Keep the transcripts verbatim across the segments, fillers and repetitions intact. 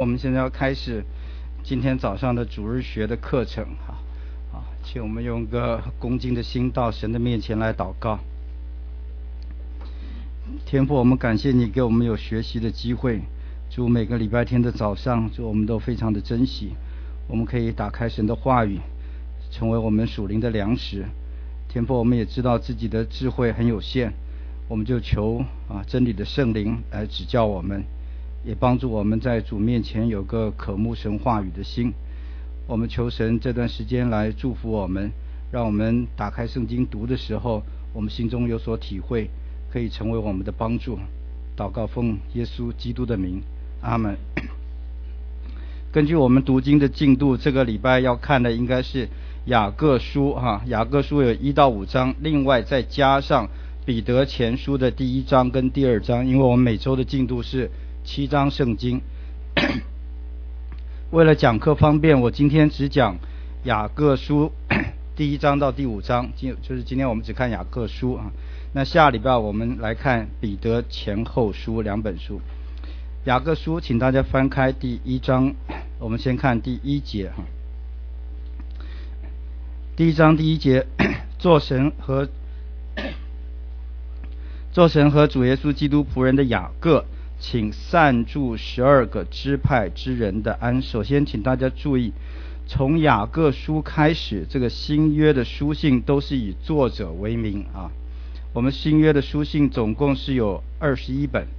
们现在要开始今天早上的主日学的课程哈，啊，请我们用个恭敬的心到神的面前来祷告。天父，我们感谢你给我们有学习的机会，主每个礼拜天的早上，主我们都非常的珍惜，我们可以打开神的话语，成为我们属灵的粮食。天父，我们也知道自己的智慧很有限，我们就求啊真理的圣灵来指教我们，也帮助我们在主面前有个渴慕神话语的心。我们求神这段时间来祝福我们，让我们打开圣经读的时候，我们心中有所体会，可以成为我们的帮助。祷告奉耶稣基督的名，阿们。根据我们读经的进度，这个礼拜要看的应该是雅各书哈，雅各书有一到五章，另外再加上彼得前书的第一章跟第二章，因为我们每周的进度是七章圣经。为了讲课方便，我今天只讲雅各书第一章到第五章，就是今天我们只看雅各书啊。那下礼拜我们来看彼得前后书两本书。雅各书请大家翻开第一章，我们先看第一节哈。第一章第一节，做神和做神和主耶稣基督仆人的雅各，请散住十二个支派之人的安。首先请大家注意，从雅各书开始，这个新约的书信都是以作者为名啊。我们新约的书信总共是有二十一本，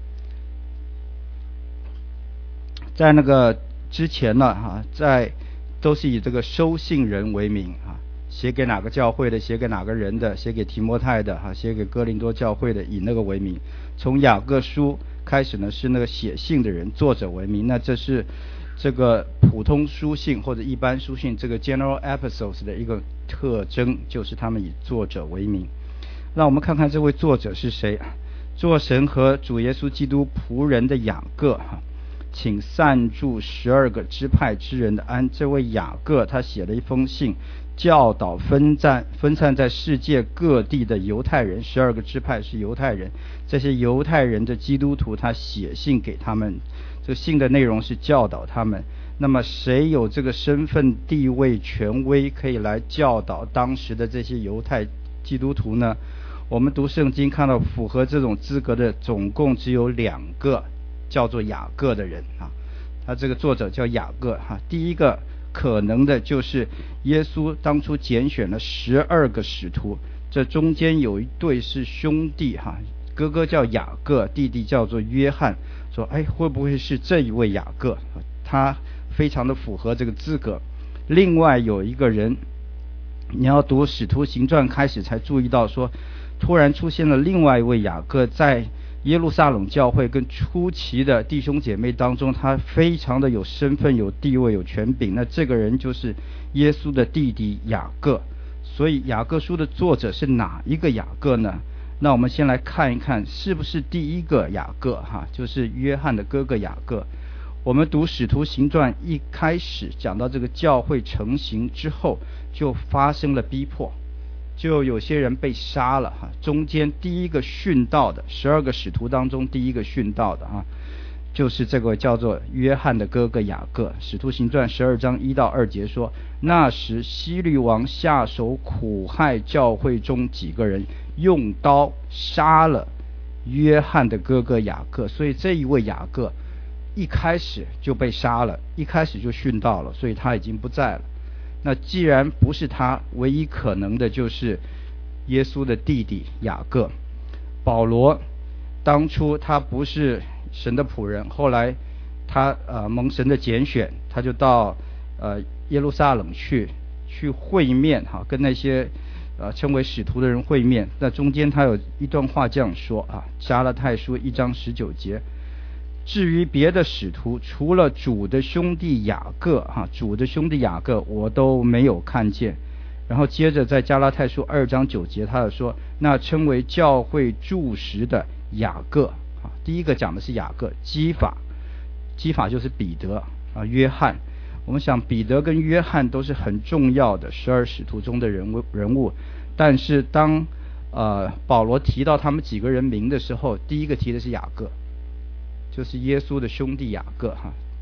在那个之前呢啊，在都是以这个收信人为名啊，写给哪个教会的，写给哪个人的，写给提摩太的啊，写给哥林多教会的，以那个为名。从雅各书开始呢，是那个写信的人作者为名，那这是这个普通书信或者一般书信这个 general epistles 的一个特征，就是他们以作者为名。让我们看看这位作者是谁。做神和主耶稣基督仆人的雅各哈，请散住十二个支派之人的安。这位雅各他写了一封信，教导分散分散在世界各地的犹太人，十二个支派是犹太人，这些犹太人的基督徒，他写信给他们，这个信的内容是教导他们。那么谁有这个身份地位权威可以来教导当时的这些犹太基督徒呢？我们读圣经看到符合这种资格的总共只有两个叫做雅各的人啊，他这个作者叫雅各哈。第一个可能的就是耶稣当初拣选了十二个使徒，这中间有一对是兄弟哈，哥哥叫雅各，弟弟叫做约翰，说哎会不会是这一位雅各？他非常的符合这个资格。另外有一个人，你要读使徒行传开始才注意到说，突然出现了另外一位雅各，在耶路撒冷教会跟初期的弟兄姐妹当中，他非常的有身份、有地位、有权柄。那这个人就是耶稣的弟弟雅各。所以雅各书的作者是哪一个雅各呢？那我们先来看一看是不是第一个雅各哈，就是约翰的哥哥雅各。我们读使徒行传一开始讲到这个教会成型之后，就发生了逼迫，就有些人被杀了哈。中间第一个殉道的十二个使徒当中，第一个殉道的啊，就是这个叫做约翰的哥哥雅各。使徒行传十二章一到二节说，那时希律王下手苦害教会中几个人，用刀杀了约翰的哥哥雅各。所以这一位雅各一开始就被杀了，一开始就殉道了，所以他已经不在了。那既然不是他，唯一可能的就是耶稣的弟弟雅各。保罗当初他不是神的仆人，后来他呃蒙神的拣选，他就到呃耶路撒冷去去会面哈，跟那些呃称为使徒的人会面。那中间他有一段话这样说啊，加拉太书一章十九节。至于别的使徒，除了主的兄弟雅各哈，主的兄弟雅各我都没有看见。然后接着在加拉太书二章九节，他又说，那称为教会柱石的雅各啊，第一个讲的是雅各。基法，基法就是彼得啊，约翰。我们想彼得跟约翰都是很重要的十二使徒中的人物人物，但是当呃保罗提到他们几个人名的时候，第一个提的是雅各，就是耶稣的兄弟雅各哈。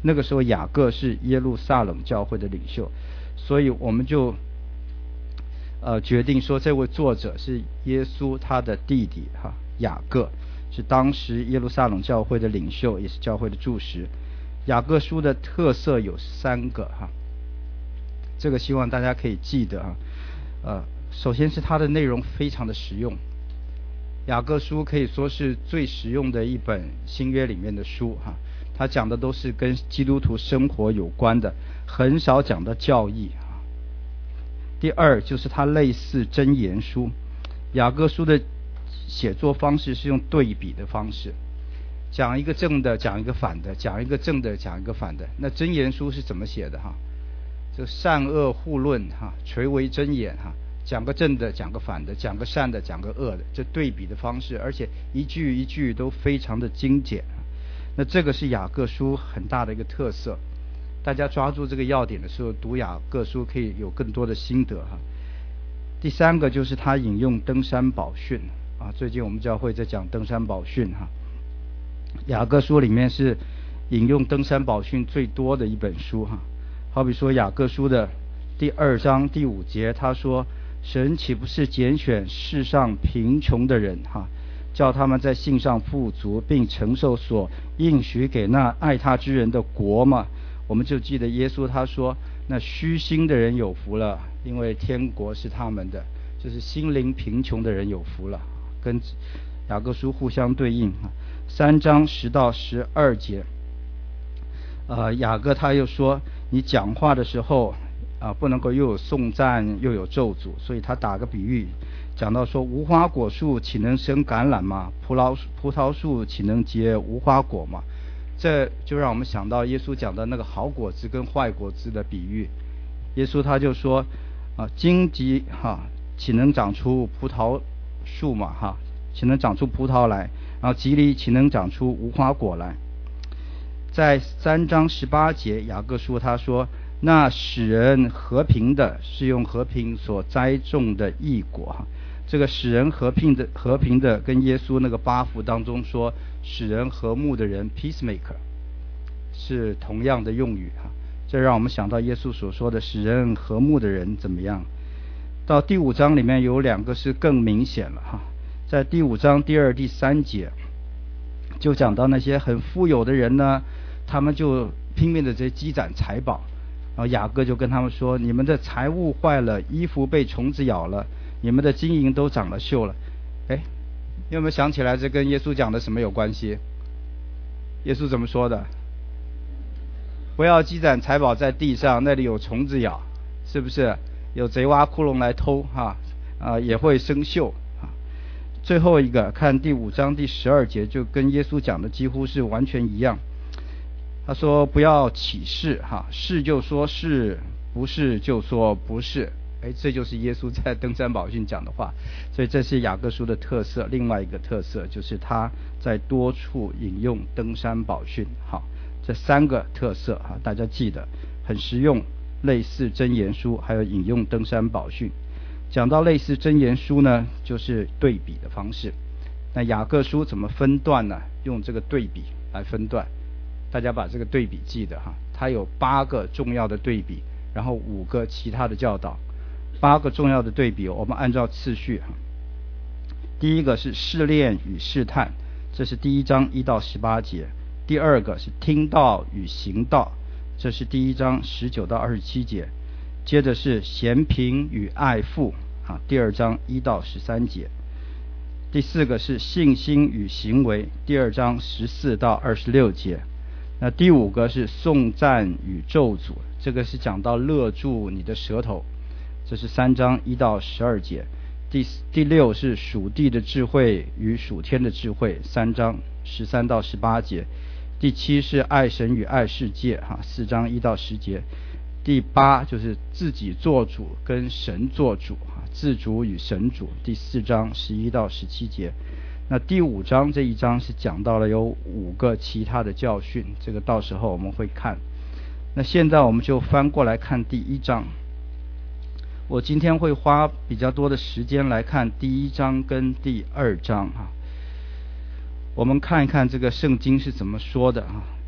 那个时候雅各是耶路撒冷教会的领袖，所以我们就呃决定说这位作者是耶稣他的弟弟哈雅各，是当时耶路撒冷教会的领袖，也是教会的柱石。雅各书的特色有三个哈，这个希望大家可以记得啊。呃，首先是它的内容非常的实用，雅各书可以说是最实用的一本新约里面的书哈，它讲的都是跟基督徒生活有关的，很少讲到教义啊。第二就是它类似箴言书，雅各书的写作方式是用对比的方式，讲一个正的，讲一个反的，讲一个正的，讲一个反的。那箴言书是怎么写的哈？就善恶互论哈，垂为箴言哈，讲个正的，讲个反的，讲个善的，讲个恶的，这对比的方式，而且一句一句都非常的精简。那这个是雅各书很大的一个特色，大家抓住这个要点的时候，读雅各书可以有更多的心得哈。第三个就是他引用登山宝训啊，最近我们教会在讲登山宝训哈，雅各书里面是引用登山宝训最多的一本书哈。好比说雅各书的第二章第五节，他说神岂不是拣选世上贫穷的人哈，叫他们在信上富足，并承受所应许给那爱他之人的国吗？我们就记得耶稣他说，那虚心的人有福了，因为天国是他们的，就是心灵贫穷的人有福了，跟雅各书互相对应。三章十到十二节，呃，雅各他又说，你讲话的时候啊、呃，不能够又有颂赞又有咒诅，所以他打个比喻，讲到说，无花果树岂能生橄榄吗？葡萄葡萄树岂能结无花果吗？这就让我们想到耶稣讲的那个好果子跟坏果子的比喻。耶稣他就说啊，荆棘哈岂能长出葡萄树嘛哈，岂能长出葡萄来？然后棘藜岂能长出无花果来？在三章十八节，雅各书他说，那使人和平的是用和平所栽种的义果哈。这个使人和平的和平的跟耶稣那个八福当中说使人和睦的人 peacemaker 是同样的用语哈。这让我们想到耶稣所说的使人和睦的人怎么样。到第五章里面有两个是更明显了哈，在第五章第二第三节就讲到那些很富有的人呢，他们就拼命的在积攒财宝，然后雅各就跟他们说，你们的财物坏了，衣服被虫子咬了，你们的金银都长了锈了。哎，有没有想起来这跟耶稣讲的什么有关系？耶稣怎么说的？不要积攒财宝在地上，那里有虫子咬，是不是？有贼挖窟窿来偷哈啊，也会生锈啊。最后一个看第五章第十二节，就跟耶稣讲的几乎是完全一样。他说不要起誓哈，是就说是，不是就说不是。哎，这就是耶稣在登山宝训讲的话，所以这是雅各书的特色。另外一个特色就是他在多处引用登山宝训。好，这三个特色哈，大家记得很实用，类似箴言书，还有引用登山宝训。讲到类似箴言书呢，就是对比的方式。那雅各书怎么分段呢？用这个对比来分段。大家把这个对比记得哈，它有八个重要的对比，然后五个其他的教导。八个重要的对比，我们按照次序哈。第一个是试炼与试探，这是第一章一到十八节。第二个是听道与行道，这是第一章十九到二十七节。接着是嫌贫与爱富啊，第二章一到十三节。第四个是信心与行为，第二章十四到二十六节。那第五个是颂赞与咒诅，这个是讲到勒住你的舌头，这是三章一到十二节。第第六是属地的智慧与属天的智慧，三章十三到十八节。第七是爱神与爱世界哈，四章一到十节。第八就是自己做主跟神做主哈，自主与神主，第四章十一到十七节。那第五章这一章是讲到了有五个其他的教训，这个到时候我们会看。那现在我们就翻过来看第一章。我今天会花比较多的时间来看第一章跟第二章啊。我们看一看这个圣经是怎么说的啊。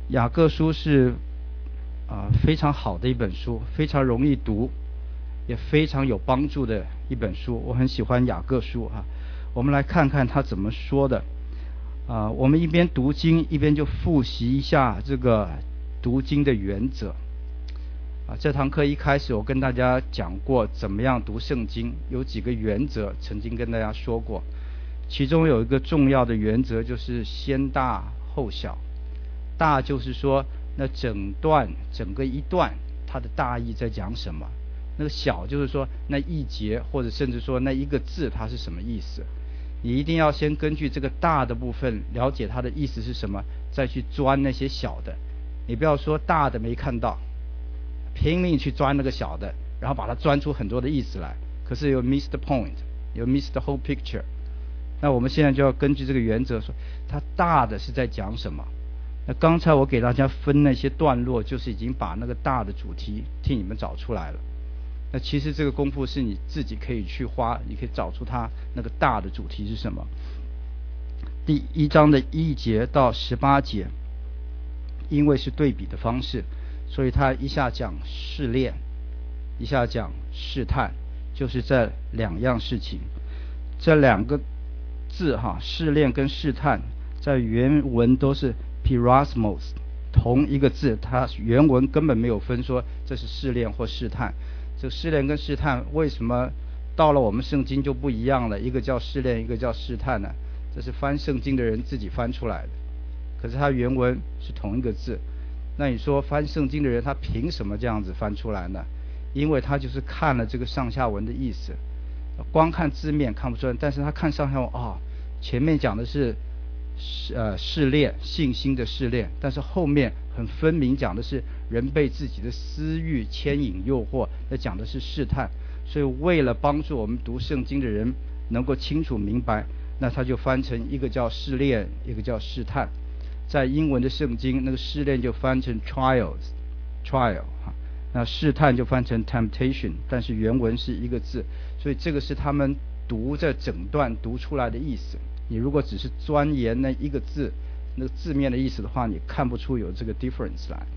雅各书是啊、呃、非常好的一本书，非常容易读，也非常有帮助的一本书。我很喜欢雅各书啊。我们来看看他怎么说的啊、呃。我们一边读经一边就复习一下这个读经的原则啊。这堂课一开始我跟大家讲过怎么样读圣经，有几个原则曾经跟大家说过，其中有一个重要的原则就是先大后小。大就是说那整段整个一段它的大意在讲什么，那个小就是说那一节或者甚至说那一个字它是什么意思。你一定要先根据这个大的部分了解它的意思是什么，再去钻那些小的。你不要说大的没看到，拼命去钻那个小的，然后把它钻出很多的意思来，可是有 miss the point， 有 miss the whole picture。 那我们现在就要根据这个原则说它大的是在讲什么。那刚才我给大家分那些段落，就是已经把那个大的主题替你们找出来了。那其实这个功夫是你自己可以去花，你可以找出它那个大的主题是什么。第一章的一节到十八节，因为是对比的方式，所以他一下讲试炼，一下讲试探，就是这两样事情。这两个字哈，试炼跟试探，在原文都是Peirasmos， 同一个字，它原文根本没有分说这是试炼或试探。这试炼跟试探为什么到了我们圣经就不一样了？一个叫试炼，一个叫试探呢？这是翻圣经的人自己翻出来的，可是它原文是同一个字。那你说翻圣经的人他凭什么这样子翻出来呢？因为他就是看了这个上下文的意思，光看字面看不出来，但是他看上下文，哦，前面讲的是呃试炼，信心的试炼，但是后面很分明讲的是人被自己的私欲牵引诱惑，那讲的是试探。所以为了帮助我们读圣经的人能够清楚明白，那他就翻成一个叫试炼，一个叫试探。在英文的圣经，那个试炼就翻成 trials trial， 那试探就翻成 temptation， 但是原文是一个字。所以这个是他们读这整段读出来的意思。你如果只是钻研那一个字那个字面的意思的话，你看不出有这个 difference 来。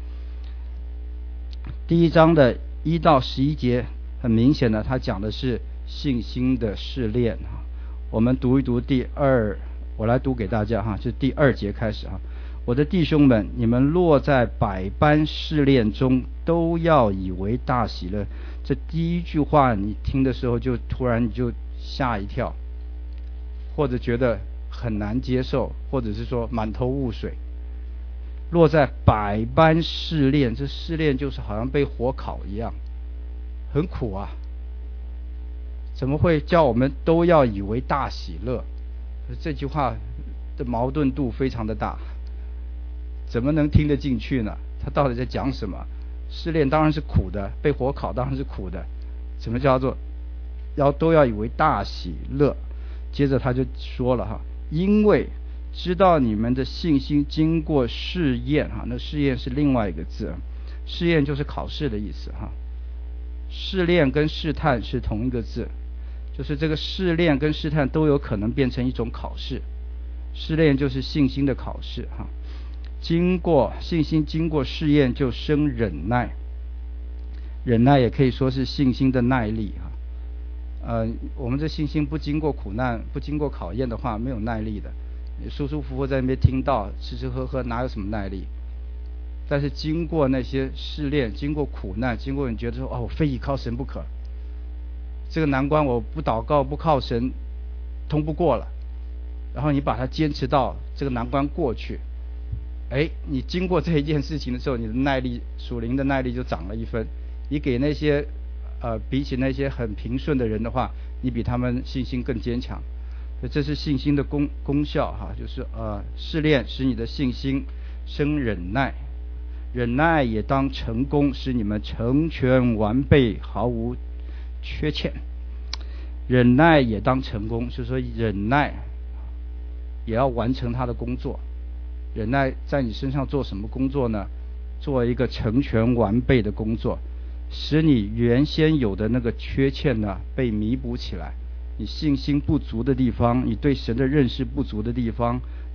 第一章的一到十一节，很明显的他讲的是信心的试炼。我们读一读第二，我来读给大家哈，就第二节开始哈。我的弟兄们，你们落在百般试炼中，都要以为大喜乐。这第一句话你听的时候就突然你就吓一跳，或者觉得很难接受，或者是说满头雾水。落在百般试炼，这试炼就是好像被火烤一样，很苦啊。怎么会叫我们都要以为大喜乐？这句话的矛盾度非常的大，怎么能听得进去呢？他到底在讲什么？试炼当然是苦的，被火烤当然是苦的，怎么叫做要都要以为大喜乐？接着他就说了哈，因为知道你们的信心经过试验哈，那试验是另外一个字，试验就是考试的意思哈。试炼跟试探是同一个字，就是这个试炼跟试探都有可能变成一种考试。试炼就是信心的考试哈。经过信心经过试验就生忍耐，忍耐也可以说是信心的耐力哈。呃，我们这信心不经过苦难不经过考验的话，没有耐力的。舒舒服服在那边听到吃吃喝喝，哪有什么耐力？但是经过那些试炼，经过苦难，经过你觉得说哦，我非依靠神不可，这个难关我不祷告不靠神通不过了，然后你把它坚持到这个难关过去，哎，你经过这一件事情的时候，你的耐力属灵的耐力就涨了一分。你给那些呃比起那些很平顺的人的话，你比他们信心更坚强。这是信心的功功效哈，就是呃试炼使你的信心生忍耐，忍耐也当成功，使你们成全完备，毫无缺欠。忍耐也当成功，就是说忍耐也要完成他的工作。忍耐在你身上做什么工作呢？做一个成全完备的工作，使你原先有的那个缺欠呢被弥补起来。你信心不足的地方，你对神的认识不足的地方，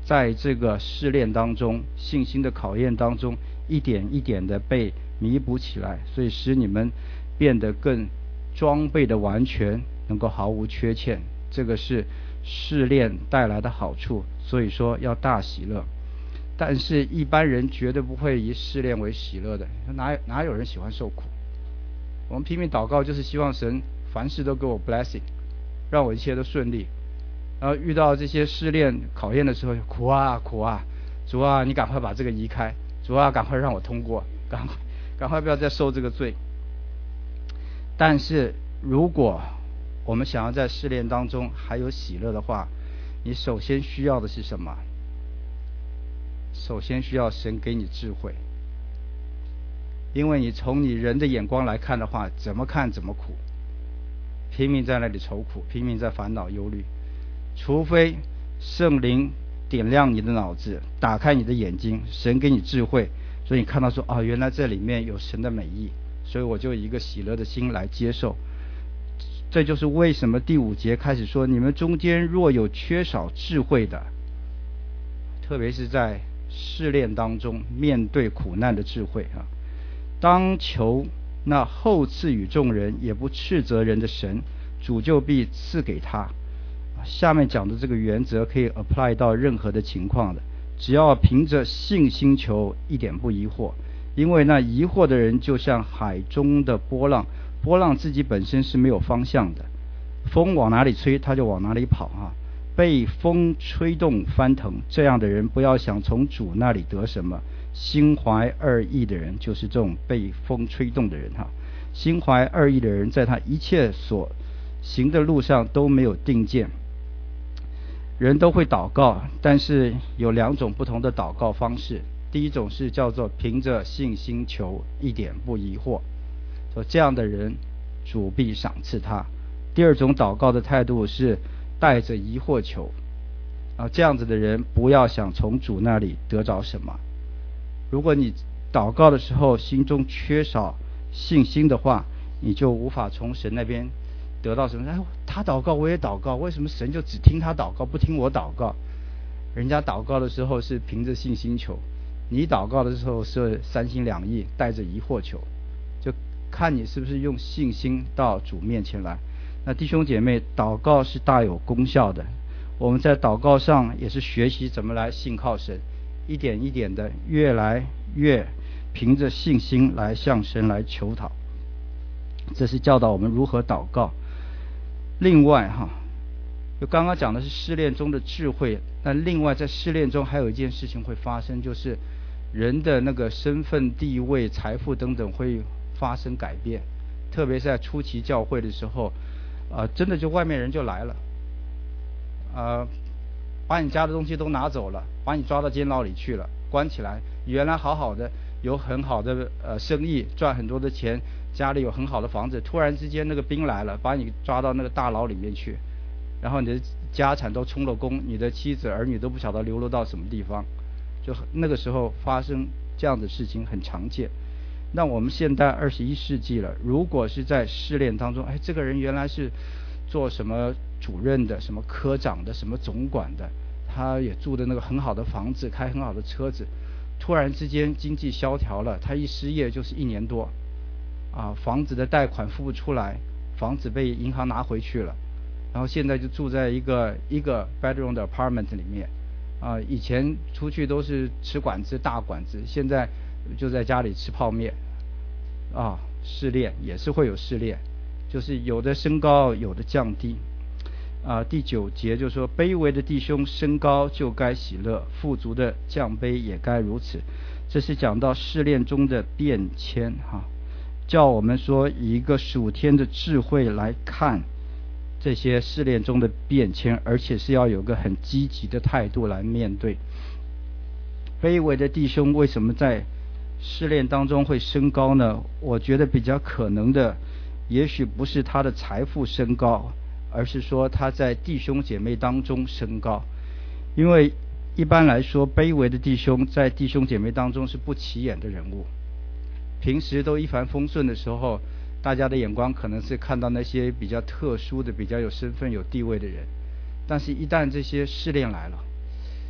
在这个试炼当中，信心的考验当中，一点一点的被弥补起来，所以使你们变得更装备的完全，能够毫无缺欠。这个是试炼带来的好处，所以说要大喜乐。但是一般人绝对不会以试炼为喜乐的，哪哪有人喜欢受苦？我们拼命祷告就是希望神凡事都给我 blessing， 让我一切都顺利。然后遇到这些试炼考验的时候，苦啊苦啊，主啊你赶快把这个移开，主啊赶快让我通过，赶快赶快不要再受这个罪。但是如果我们想要在试炼当中还有喜乐的话，你首先需要的是什么？首先需要神给你智慧，因为你从你人的眼光来看的话，怎么看怎么苦，拼命在那里愁苦，拼命在烦恼忧虑。除非圣灵点亮你的脑子，打开你的眼睛，神给你智慧，所以你看到说啊，原来这里面有神的美意，所以我就以一个喜乐的心来接受。这就是为什么第五节开始说，你们中间若有缺少智慧的，特别是在试炼当中面对苦难的智慧啊，当求那厚赐与众人也不斥责人的神，主就必赐给他。下面讲的这个原则可以 apply 到任何的情况的，只要凭着信心求，一点不疑惑。因为那疑惑的人就像海中的波浪，波浪自己本身是没有方向的，风往哪里吹他就往哪里跑啊，被风吹动翻腾。这样的人不要想从主那里得什么。心怀二意的人就是这种被风吹动的人哈。心怀二意的人在他一切所行的路上都没有定见。人都会祷告，但是有两种不同的祷告方式。第一种是叫做凭着信心求，一点不疑惑，说这样的人主必赏赐他。第二种祷告的态度是带着疑惑求，啊，这样子的人不要想从主那里得着什么。如果你祷告的时候心中缺少信心的话，你就无法从神那边得到什么。哎，他祷告我也祷告，为什么神就只听他祷告不听我祷告？人家祷告的时候是凭着信心求，你祷告的时候是三心两意带着疑惑求，就看你是不是用信心到主面前来。那弟兄姐妹，祷告是大有功效的，我们在祷告上也是学习怎么来信靠神，一点一点的越来越凭着信心来向神来求讨，这是教导我们如何祷告。另外哈，就刚刚讲的是试炼中的智慧，但另外在试炼中还有一件事情会发生，就是人的那个身份地位财富等等会发生改变。特别是在初期教会的时候，呃，真的就外面人就来了，呃，把你家的东西都拿走了，把你抓到监牢里去了，关起来。原来好好的有很好的呃生意，赚很多的钱，家里有很好的房子，突然之间那个兵来了，把你抓到那个大牢里面去，然后你的家产都充了公，你的妻子儿女都不晓得流落到什么地方。就那个时候发生这样的事情很常见。那我们现在二十一世纪了，如果是在试炼当中，哎，这个人原来是做什么主任的，什么科长的，什么总管的，他也住的那个很好的房子，开很好的车子，突然之间经济萧条了，他一失业就是一年多啊，房子的贷款付不出来，房子被银行拿回去了，然后现在就住在一个一个 bedroom 的 apartment 里面啊，以前出去都是吃馆子大馆子，现在就在家里吃泡面啊。试炼也是会有试炼，就是有的升高，有的降低啊。第九节就说，卑微的弟兄升高就该喜乐，富足的降卑也该如此。这是讲到试炼中的变迁哈、啊，叫我们说以一个属天的智慧来看这些试炼中的变迁，而且是要有个很积极的态度来面对。卑微的弟兄为什么在试炼当中会升高呢？我觉得比较可能的也许不是他的财富升高，而是说他在弟兄姐妹当中升高。因为一般来说卑微的弟兄在弟兄姐妹当中是不起眼的人物，平时都一帆风顺的时候，大家的眼光可能是看到那些比较特殊的比较有身份有地位的人，但是一旦这些试炼来了，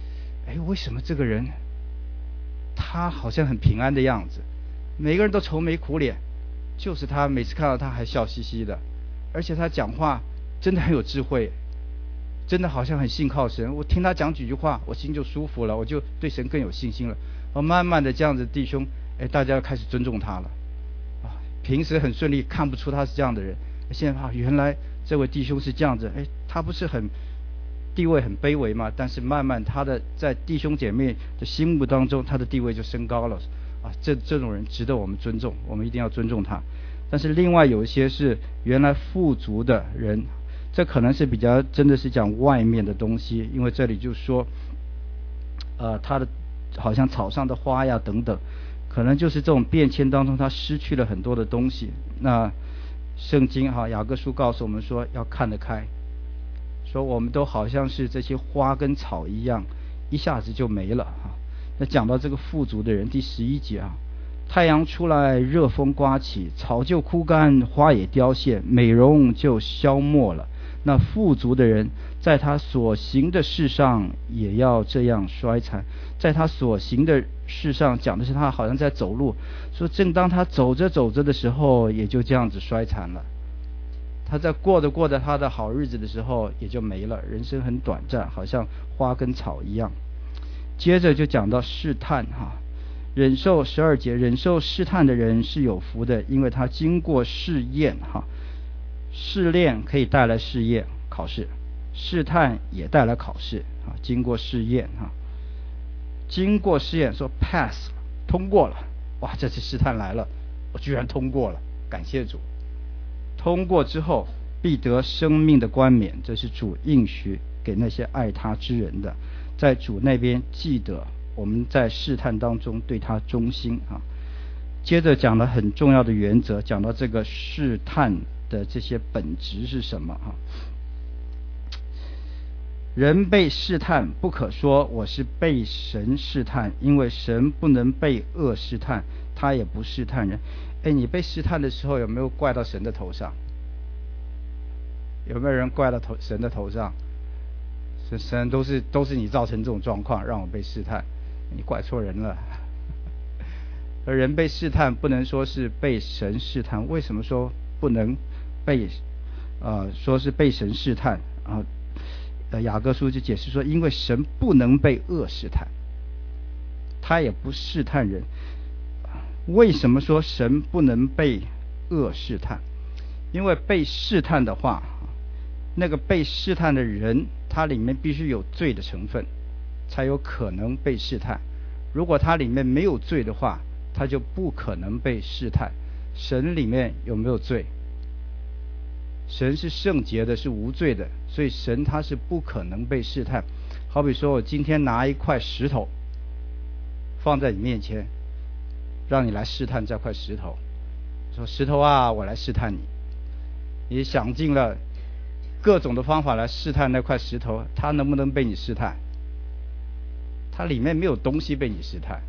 哎，为什么这个人他好像很平安的样子，每个人都愁眉苦脸，就是他每次看到他还笑嘻嘻的，而且他讲话真的很有智慧，真的好像很信靠神。我听他讲几句话，我心就舒服了，我就对神更有信心了。哦，慢慢的这样子弟兄，哎，大家开始尊重他了。啊，平时很顺利，看不出他是这样的人，现在啊，原来这位弟兄是这样子，哎，他不是很地位很卑微嘛，但是慢慢他的在弟兄姐妹的心目当中，他的地位就升高了。啊，这这种人值得我们尊重，我们一定要尊重他。但是另外有一些是原来富足的人，这可能是比较真的是讲外面的东西，因为这里就说，呃，他的好像草上的花呀等等，可能就是这种变迁当中他失去了很多的东西。那圣经哈雅各书告诉我们说要看得开，说我们都好像是这些花跟草一样，一下子就没了哈。那讲到这个富足的人，第十一节啊，太阳出来，热风刮起，草就枯干，花也凋谢，美容就消没了。那富足的人，在他所行的事上也要这样衰残。在他所行的事上，讲的是他好像在走路，说正当他走着走着的时候，也就这样子衰残了。他在过着过着他的好日子的时候，也就没了。人生很短暂，好像花跟草一样。接着就讲到试探哈，忍受十二节，忍受试探的人是有福的，因为他经过试验哈。试炼可以带来试验考试，试探也带来考试啊。经过试验哈，经过试验说 pass 通过了，哇，这次试探来了，我居然通过了，感谢主。通过之后必得生命的冠冕，这是主应许给那些爱他之人的。在主那边记得我们在试探当中对他忠心啊。接着讲了很重要的原则，讲到这个试探的这些本质是什么啊？人被试探，不可说我是被神试探，因为神不能被恶试探，他也不试探人。哎，你被试探的时候有没有怪到神的头上？有没有人怪到头神的头上？神都是都是你造成这种状况，让我被试探，你怪错人了。而人被试探，不能说是被神试探。为什么说不能被呃说是被神试探啊？呃，雅各书就解释说，因为神不能被恶试探，他也不试探人。为什么说神不能被恶试探？因为被试探的话，那个被试探的人，他里面必须有罪的成分，才有可能被试探。如果他里面没有罪的话，他就不可能被试探。神里面有没有罪？神是圣洁的，是无罪的，所以神他是不可能被试探。好比说我今天拿一块石头放在你面前，让你来试探这块石头，说石头啊，我来试探你。你想尽了各种的方法来试探那块石头，它能不能被你试探？它里面没有东西被你试探。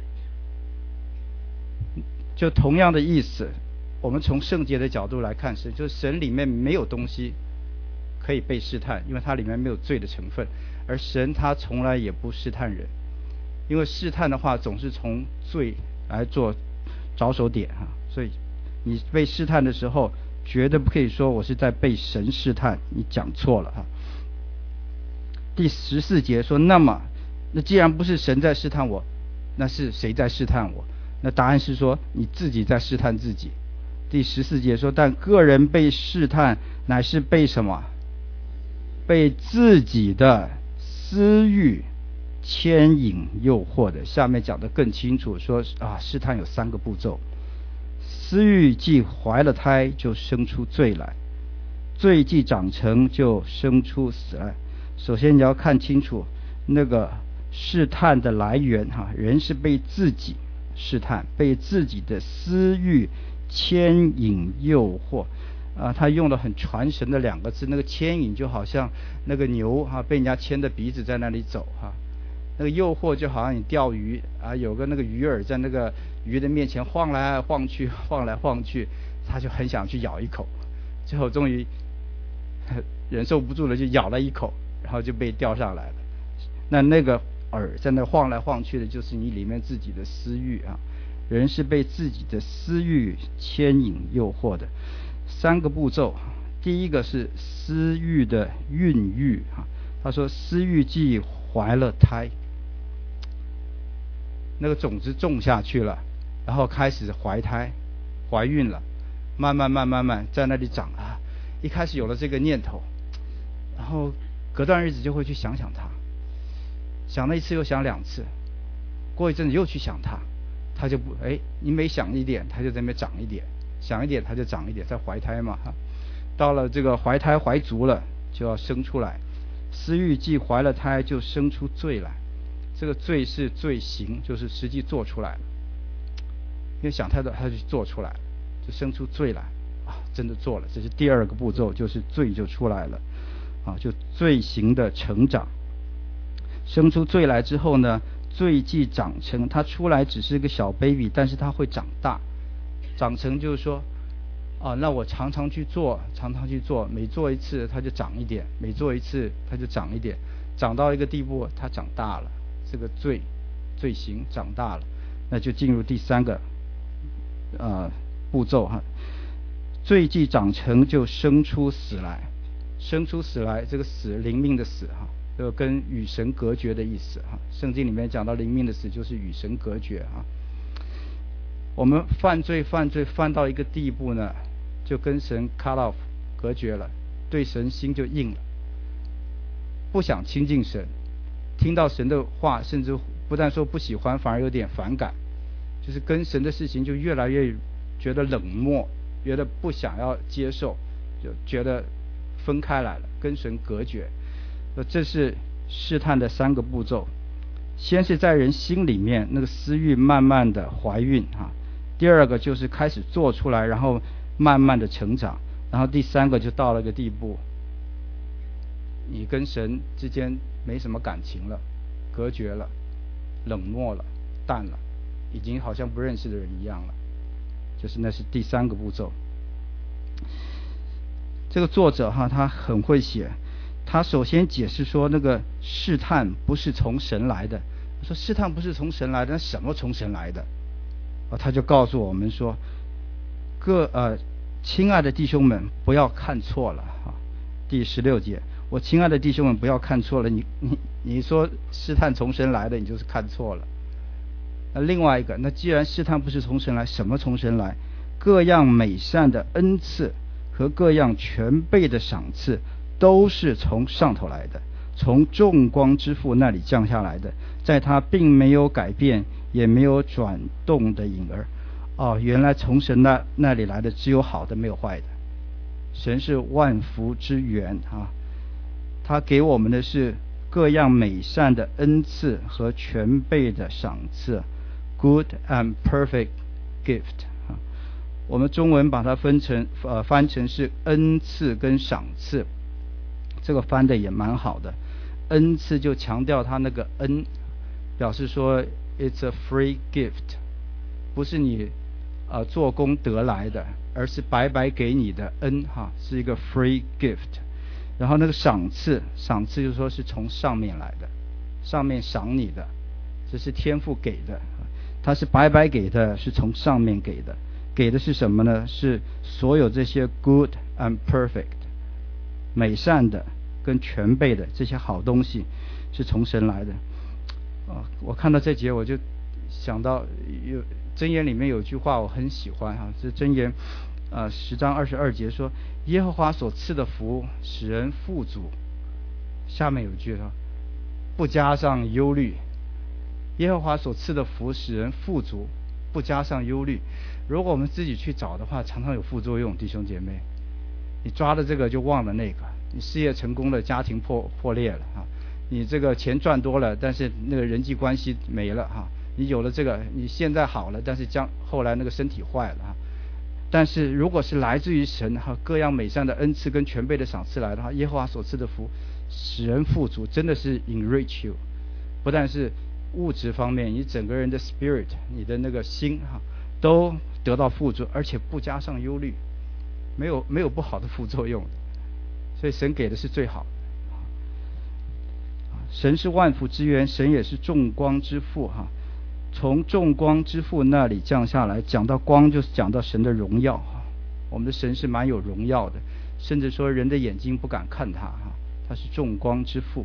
就同样的意思，我们从圣洁的角度来看神，就是神里面没有东西可以被试探，因为它里面没有罪的成分。而神他从来也不试探人，因为试探的话总是从罪来做着手点哈，所以你被试探的时候，绝对不可以说我是在被神试探，你讲错了哈。第十四节说，那么那既然不是神在试探我，那是谁在试探我？那答案是说你自己在试探自己。第十四节说，但个人被试探乃是被什么？被自己的私欲牵引诱惑的。下面讲得更清楚，说啊，试探有三个步骤。私欲既怀了胎，就生出罪来；罪既长成，就生出死来。首先你要看清楚那个试探的来源哈，人是被自己试探，被自己的私欲牵引诱惑啊。他用了很传神的两个字，那个牵引就好像那个牛哈、啊、被人家牵着鼻子在那里走哈、啊，那个诱惑就好像你钓鱼啊，有个那个鱼饵在那个鱼的面前晃来晃去，晃来晃去，他就很想去咬一口，最后终于忍受不住了，就咬了一口，然后就被钓上来了。那那个饵在那晃来晃去的，就是你里面自己的私欲啊。人是被自己的私欲牵引诱惑的。三个步骤，第一个是私欲的孕育啊。他说私欲既怀了胎，那个种子种下去了，然后开始怀胎怀孕了，慢慢慢慢慢在那里长啊。一开始有了这个念头，然后隔段日子就会去想想它，想了一次又想两次，过一阵子又去想它，它就不哎，你每想一点，它就在那边长一点，想一点它就长一点，在怀胎嘛哈。到了这个怀胎怀足了，就要生出来。私欲既怀了胎，就生出罪来。这个罪是罪行，就是实际做出来了。因为想太多，他就做出来了，就生出罪来啊！真的做了，这是第二个步骤，就是罪就出来了啊！就罪行的成长，生出罪来之后呢，罪既长成，它出来只是一个小 baby， 但是它会长大，长成就是说啊，那我常常去做，常常去做，每做一次它就长一点，每做一次它就长一点，长到一个地步，它长大了，这个罪罪行长大了，那就进入第三个呃步骤哈。罪既长成，就生出死来，生出死来，这个死灵命的死哈，这个跟与神隔绝的意思哈。圣经里面讲到灵命的死，就是与神隔绝哈。我们犯罪犯罪犯到一个地步呢，就跟神 cut off 隔绝了，对神心就硬了，不想亲近神，听到神的话，甚至不但说不喜欢，反而有点反感，就是跟神的事情就越来越觉得冷漠，觉得不想要接受，就觉得分开来了，跟神隔绝。这是试探的三个步骤。先是在人心里面那个私欲慢慢的怀孕啊，第二个就是开始做出来，然后慢慢的成长，然后第三个就到了个地步，你跟神之间没什么感情了，隔绝了，冷漠了，淡了，已经好像不认识的人一样了，就是那是第三个步骤。这个作者哈，他很会写，他首先解释说那个试探不是从神来的，他说试探不是从神来的，那什么从神来的？啊，他就告诉我们说，各呃，亲爱的弟兄们，不要看错了啊。第十六节，我亲爱的弟兄们，不要看错了，你你你说试探从神来的，你就是看错了。那另外一个，那既然试探不是从神来，什么从神来？各样美善的恩赐和各样全备的赏赐，都是从上头来的，从众光之父那里降下来的，在他并没有改变，也没有转动的影儿。哦，原来从神那那里来的只有好的，没有坏的。神是万福之源啊，他给我们的是各样美善的恩赐和全备的赏赐 ，good and perfect gift 啊。我们中文把它分成呃翻成是恩赐跟赏赐，这个翻的也蛮好的。恩赐就强调他那个恩，表示说 it's a free gift， 不是你呃做工得来的，而是白白给你的恩哈，是一个 free gift。然后那个赏赐，赏赐就是说是从上面来的，上面赏你的，这是天父给的，他是白白给的，是从上面给的。给的是什么呢？是所有这些 good and perfect 美善的跟全备的这些好东西是从神来的。啊，我看到这节我就想到有箴言里面有句话我很喜欢哈，这箴言呃十章二十二节说，耶和华所赐的福使人富足，下面有句说不加上忧虑。耶和华所赐的福使人富足，不加上忧虑。如果我们自己去找的话，常常有副作用，弟兄姐妹，你抓了这个就忘了那个，你事业成功了，家庭破破裂了啊，你这个钱赚多了，但是那个人际关系没了哈，你有了这个，你现在好了，但是将后来那个身体坏了啊。但是如果是来自于神哈，各样美善的恩赐跟全备的赏赐来的话，耶和华所赐的福使人富足，真的是 enrich you， 不但是物质方面，你整个人的 spirit， 你的那个心哈，都得到富足，而且不加上忧虑，没有没有不好的副作用的，所以神给的是最好的。 神是万福之源，神也是众光之父哈。从众光之父那里降下来，讲到光就是讲到神的荣耀哈。我们的神是蛮有荣耀的，甚至说人的眼睛不敢看他哈，他是众光之父。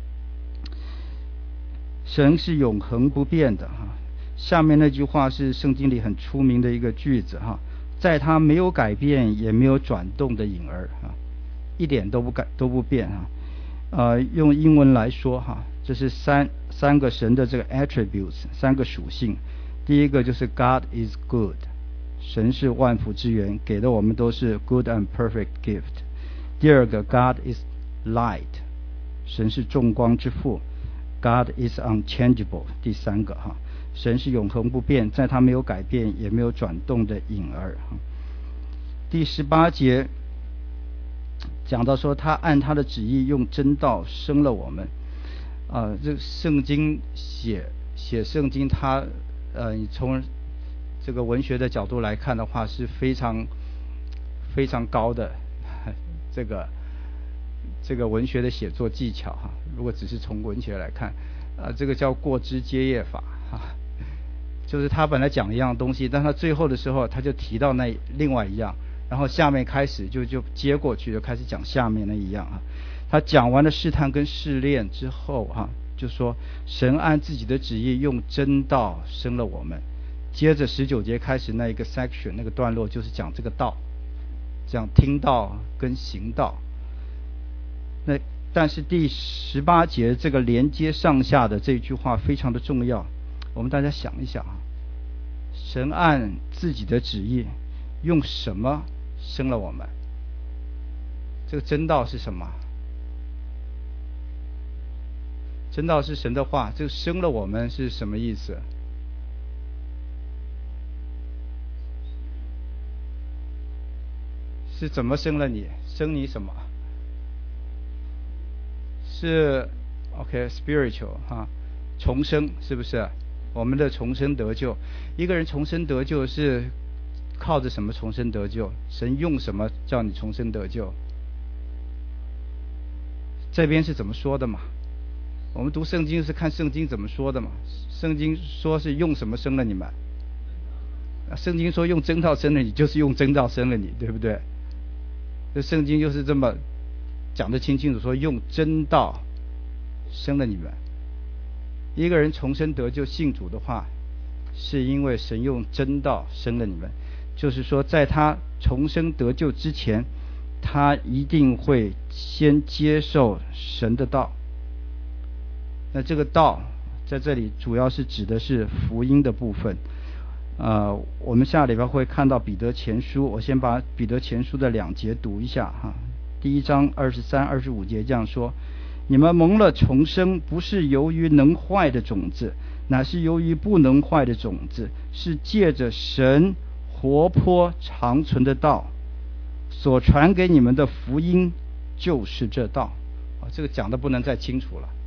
神是永恒不变的哈。下面那句话是圣经里很出名的一个句子哈，在他没有改变也没有转动的影儿哈，一点都不改都不变哈。呃，用英文来说哈，这是三三个神的这个 attributes， 三个属性。第一个就是 God is good， 神是万福之源，给的我们都是 good and perfect gift。第二个 God is light， 神是众光之父， God is unchangeable。第三个哈，神是永恒不变，在他没有改变也没有转动的影儿哈。第十八节讲到说，他按他的旨意用真道生了我们。啊、呃，这个圣经写写圣经它，他呃，你从这个文学的角度来看的话，是非常非常高的这个这个文学的写作技巧哈。如果只是从文学来看，啊、呃，这个叫过枝接叶法哈，就是他本来讲一样东西，但他最后的时候他就提到那另外一样。然后下面开始就就接过去，就开始讲下面那一样啊。他讲完了试探跟试炼之后啊，就说神按自己的旨意用真道生了我们。接着十九节开始那一个 section 那个段落就是讲这个道，讲听道跟行道。那但是第十八节这个连接上下的这句话非常的重要，我们大家想一想啊，神按自己的旨意用什么生了我们？这个真道是什么？真道是神的话，这个生了我们是什么意思？是怎么生了你？生你什么？是 OK spiritual 哈，重生是不是？我们的重生得救，一个人重生得救是靠着什么重生得救？神用什么叫你重生得救？这边是怎么说的嘛？我们读圣经是看圣经怎么说的嘛？圣经说是用什么生了你们？圣经说用真道生了你，就是用真道生了你，对不对？这圣经就是这么讲得清清楚，说用真道生了你们。一个人重生得救信主的话，是因为神用真道生了你们，就是说在他重生得救之前，他一定会先接受神的道。那这个道在这里主要是指的是福音的部分。呃，我们下礼拜会看到彼得前书，我先把彼得前书的两节读一下哈。第一章二十三、二十五节这样说：你们蒙了重生，不是由于能坏的种子，乃是由于不能坏的种子，是借着神活泼长存的道所传给你们的福音，就是这道。啊，这个讲的不能再清楚了。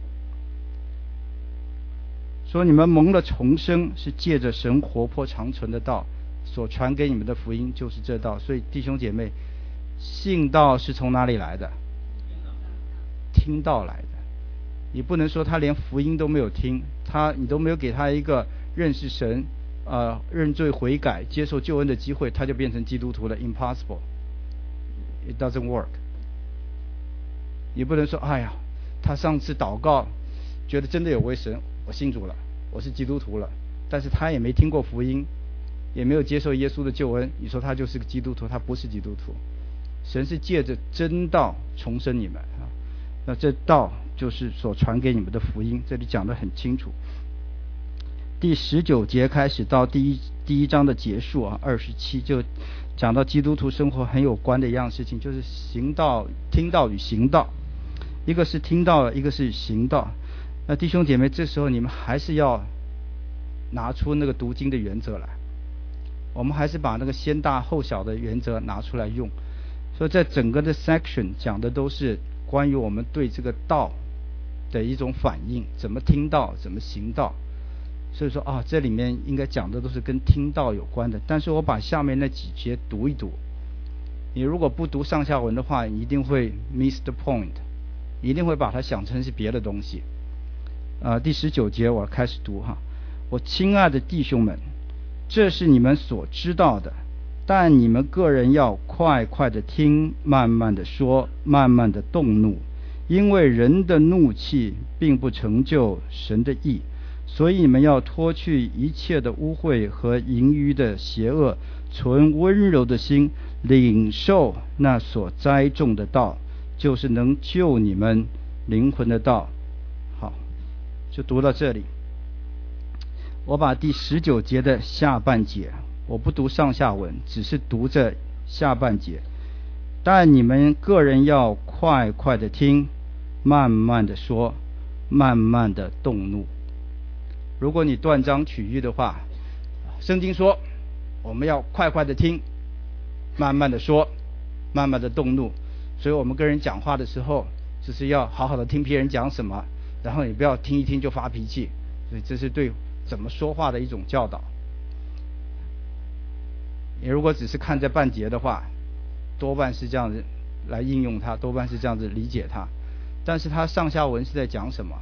说你们蒙了重生，是借着神活泼长存的道所传给你们的福音，就是这道。所以弟兄姐妹，信道是从哪里来的？听道来的。你不能说他连福音都没有听，他你都没有给他一个认识神、呃认罪悔改、接受救恩的机会，他就变成基督徒了。Impossible, it doesn't work。你不能说，哎呀，他上次祷告觉得真的有位神，我信主了，我是基督徒了，但是他也没听过福音，也没有接受耶稣的救恩，你说他就是个基督徒？他不是基督徒。神是借着真道重生你们啊，那这道就是所传给你们的福音，这里讲得很清楚。第十九节开始到第一第一章的结束啊，二十七就讲到基督徒生活很有关的一样事情，就是行道、听道与行道，一个是听道，一个是行道。那弟兄姐妹，这时候你们还是要拿出那个读经的原则来，我们还是把那个先大后小的原则拿出来用。所以在整个的 section 讲的都是关于我们对这个道的一种反应，怎么听道，怎么行道。所以说啊，这里面应该讲的都是跟听道有关的。但是我把下面那几节读一读，你如果不读上下文的话，你一定会 miss the point， 一定会把它想成是别的东西。 呃，第十九节我开始读哈。我亲爱的弟兄们，这是你们所知道的，但你们个人要快快的听，慢慢的说，慢慢的动怒，因为人的怒气并不成就神的义。所以你们要脱去一切的污秽和淫欲的邪恶，存温柔的心，领受那所栽种的道，就是能救你们灵魂的道。好，就读到这里。我把第十九节的下半节，我不读上下文，只是读这下半节。但你们个人要快快的听，慢慢的说，慢慢的动怒。如果你断章取义的话，圣经说我们要快快的听，慢慢的说，慢慢的动怒。所以我们跟人讲话的时候，就是要好好的听别人讲什么，然后你不要听一听就发脾气。所以这是对怎么说话的一种教导。你如果只是看这半节的话，多半是这样子来应用它，多半是这样子理解它。但是它上下文是在讲什么？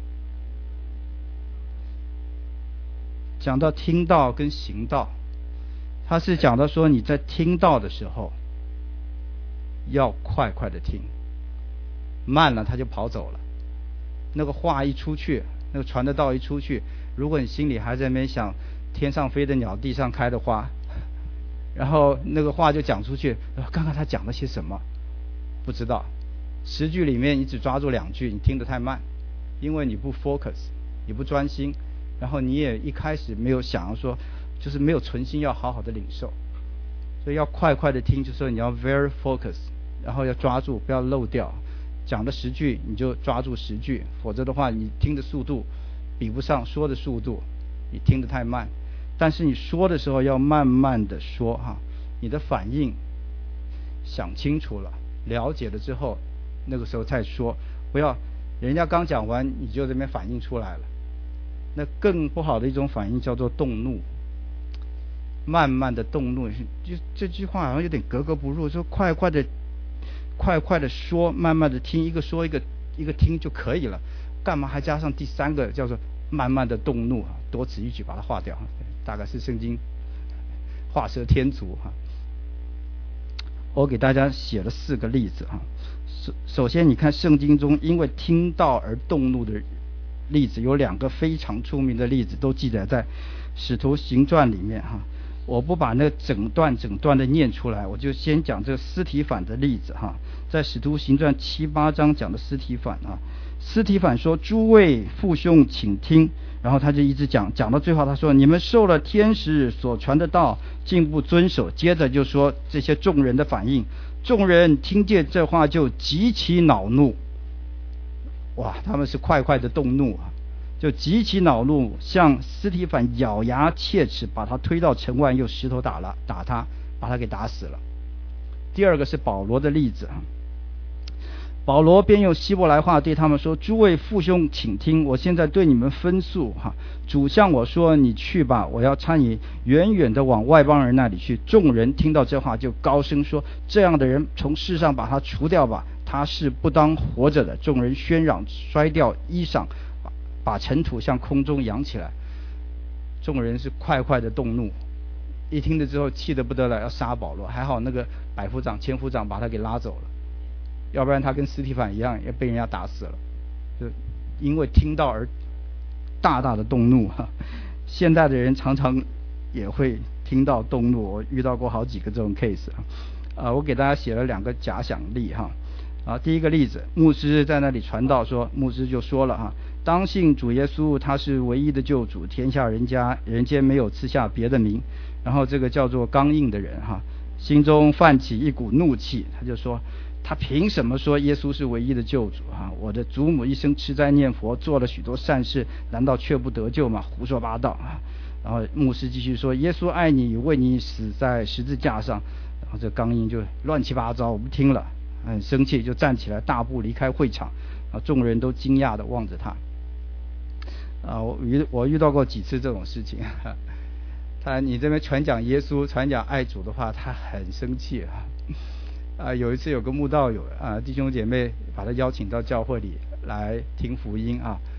讲到听道跟行道，他是讲到说你在听道的时候要快快的听，慢了他就跑走了。那个话一出去，那个传的道一出去，如果你心里还在那边想天上飞的鸟地上开的花，然后那个话就讲出去，看看他讲了些什么，不知道。十句里面你只抓住两句，你听得太慢，因为你不 focus， 你不专心，然后你也一开始没有想要说，就是没有存心要好好的领受，所以要快快的听，就是说你要 very focus， 然后要抓住，不要漏掉。讲的十句你就抓住十句，否则的话你听的速度比不上说的速度，你听得太慢。但是你说的时候要慢慢的说哈，你的反应想清楚了，了解了之后，那个时候再说，不要人家刚讲完你就这边反应出来了。那更不好的一种反应叫做动怒，慢慢的动怒，就这句话好像有点格格不入，说快快的快快的说，慢慢的听，一个说一个一个听就可以了，干嘛还加上第三个叫做慢慢的动怒，多此一举把它划掉，大概是圣经画蛇添足哈。我给大家写了四个例子哈。首首先你看圣经中因为听道而动怒的例子有两个非常出名的例子，都记载在使徒行传里面哈。我不把那整段整段的念出来，我就先讲这个司提反的例子哈。在使徒行传七八章讲的司提反啊，司提反说：“诸位父兄，请听。”然后他就一直讲，讲到最后他说：“你们受了天使所传的道，竟不遵守。”接着就说这些众人的反应，众人听见这话就极其恼怒。哇，他们是快快的动怒啊，就极其恼怒，向司提反咬牙切齿，把他推到城外，用石头打了打他，把他给打死了。第二个是保罗的例子啊，保罗便用希伯来话对他们说：“诸位父兄，请听，我现在对你们分诉哈。主向我说，你去吧，我要差你远远的往外邦人那里去。”众人听到这话，就高声说：“这样的人从世上把他除掉吧，他是不当活着的。”众人喧嚷，摔掉衣裳，把把尘土向空中扬起来。众人是快快的动怒，一听了之后气得不得了，要杀保罗。还好那个百夫长、千夫长把他给拉走了，要不然他跟司提反一样也被人家打死了，就因为听到而大大的动怒哈。现代的人常常也会听到动怒，我遇到过好几个这种 case 啊。啊，我给大家写了两个假想例哈。啊，第一个例子，牧师在那里传道说，牧师就说了哈：“当信主耶稣，他是唯一的救主，天下人家人间没有赐下别的名。”然后这个叫做刚硬的人哈，心中泛起一股怒气，他就说：“他凭什么说耶稣是唯一的救主啊？我的祖母一生吃斋念佛，做了许多善事，难道却不得救吗？胡说八道啊！”然后牧师继续说：“耶稣爱你，为你死在十字架上。”然后这刚硬就乱七八糟，我不听了，很生气，就站起来大步离开会场。啊，众人都惊讶地望着他。啊，我遇我遇到过几次这种事情。他你这边传讲耶稣、传讲爱主的话，他很生气啊。啊，有一次有个慕道友啊，弟兄姐妹把他邀请到教会里来听福音啊，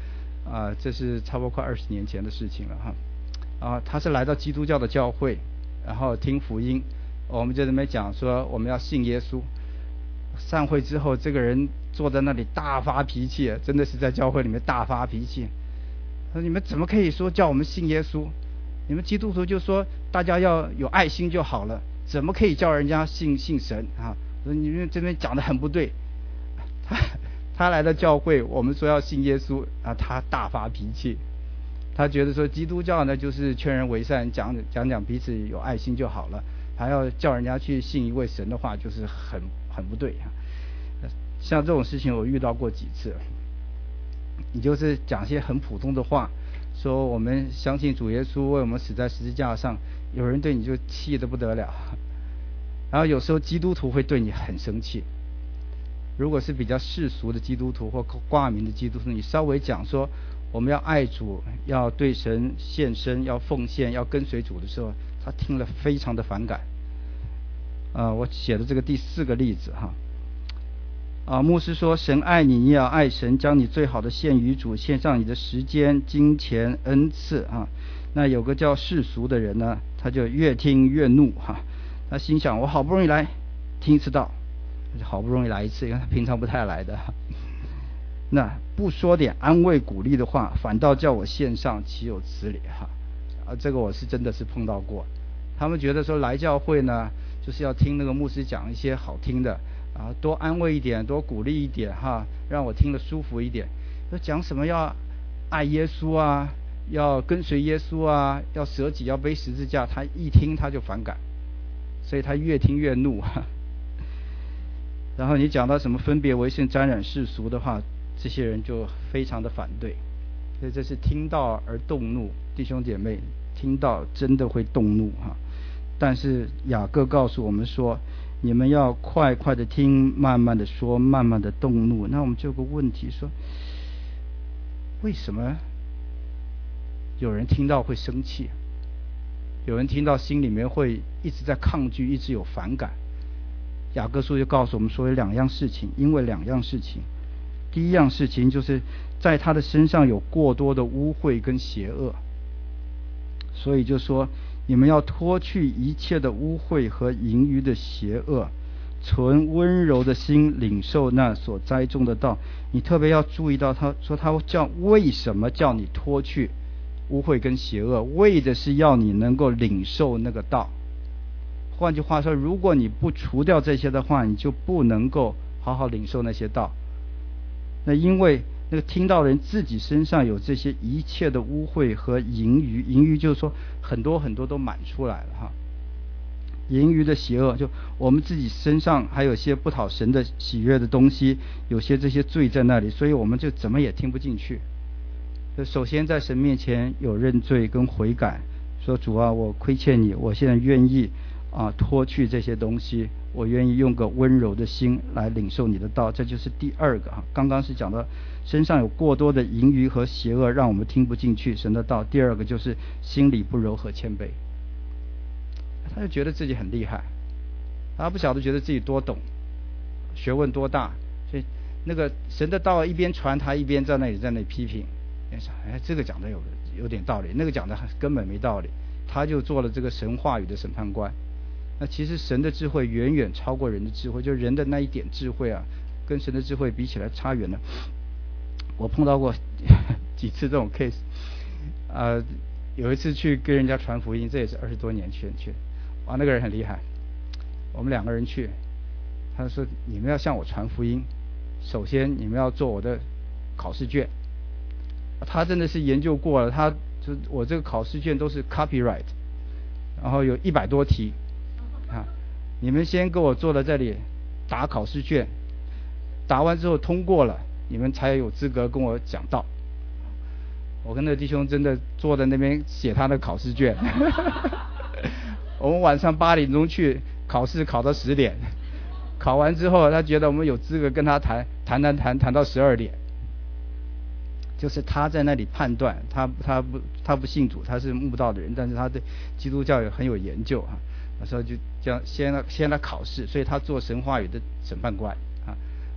啊，这是差不多快二十年前的事情了哈。啊，他是来到基督教的教会，然后听福音，我们就这么讲说我们要信耶稣。散会之后，这个人坐在那里大发脾气，真的是在教会里面大发脾气。说你们怎么可以说叫我们信耶稣？你们基督徒就说大家要有爱心就好了，怎么可以叫人家信信神啊？说你们这边讲得很不对。他他来到教会，我们说要信耶稣啊，他大发脾气。他觉得说基督教呢就是劝人为善，讲讲讲彼此有爱心就好了，还要叫人家去信一位神的话，就是很很不对啊。像这种事情我遇到过几次，你就是讲些很普通的话，说我们相信主耶稣为我们死在十字架上，有人对你就气得不得了。然后有时候基督徒会对你很生气，如果是比较世俗的基督徒或挂名的基督徒，你稍微讲说我们要爱主，要对神献身，要奉献，要跟随主的时候，他听了非常的反感。啊、呃，我写的这个第四个例子哈。啊，牧师说神爱你，你也要爱神，将你最好的献于主，献上你的时间、金钱、恩赐啊。那有个叫世俗的人呢，他就越听越怒哈。他心想，我好不容易来听一次道，好不容易来一次，因为他平常不太来的。那不说点安慰鼓励的话，反倒叫我献上，岂有此理哈？啊，这个我是真的是碰到过。他们觉得说来教会呢，就是要听那个牧师讲一些好听的。啊，多安慰一点，多鼓励一点哈，让我听得舒服一点。说讲什么要爱耶稣啊，要跟随耶稣啊，要舍己，要背十字架，他一听他就反感，所以他越听越怒哈。然后你讲到什么分别为圣、沾染世俗的话，这些人就非常的反对。所以这是听到而动怒，弟兄姐妹，听到真的会动怒哈。但是雅各告诉我们说，你们要快快的听，慢慢的说，慢慢的动怒。那我们就有个问题说，为什么有人听到会生气，有人听到心里面会一直在抗拒，一直有反感？雅各书就告诉我们说有两样事情，因为两样事情。第一样事情就是在他的身上有过多的污秽跟邪恶，所以就说你们要脱去一切的污秽和盈余的邪恶，存温柔的心领受那所栽种的道。你特别要注意到，他说他叫为什么叫你脱去污秽跟邪恶，为的是要你能够领受那个道。换句话说，如果你不除掉这些的话，你就不能够好好领受那些道。那因为那个听到人自己身上有这些一切的污秽和盈余，盈余就是说很多很多都满出来了哈。盈余的邪恶，就我们自己身上还有些不讨神的喜悦的东西，有些这些罪在那里，所以我们就怎么也听不进去。就首先在神面前有认罪跟悔改，说主啊，我亏欠你，我现在愿意啊脱去这些东西，我愿意用个温柔的心来领受你的道。这就是第二个哈。刚刚是讲到身上有过多的盈余和邪恶，让我们听不进去神的道。第二个就是心里不柔和谦卑，他就觉得自己很厉害，他不晓得觉得自己多懂，学问多大，所以那个神的道一边传，他一边在那里在那里批评。哎，这个讲的有有点道理，那个讲的根本没道理，他就做了这个神话语的审判官。那其实神的智慧远远超过人的智慧，就人的那一点智慧啊，跟神的智慧比起来差远了。我碰到过几次这种 case， 呃，有一次去跟人家传福音，这也是二十多年前去，哇，那个人很厉害。我们两个人去，他说你们要向我传福音，首先你们要做我的考试卷。他真的是研究过了，他就我这个考试卷都是 copyright， 然后有一百多题啊，你们先给我坐在这里打考试卷，打完之后通过了，你们才有资格跟我讲道。我跟那个弟兄真的坐在那边写他的考试卷我们晚上八点钟去考试，考到十点，考完之后他觉得我们有资格跟他谈谈谈谈谈到十二点。就是他在那里判断，他他不他不信主，他是慕道的人，但是他对基督教也很有研究啊。那时候就这样先来先来考试，所以他做神话语的审判官啊。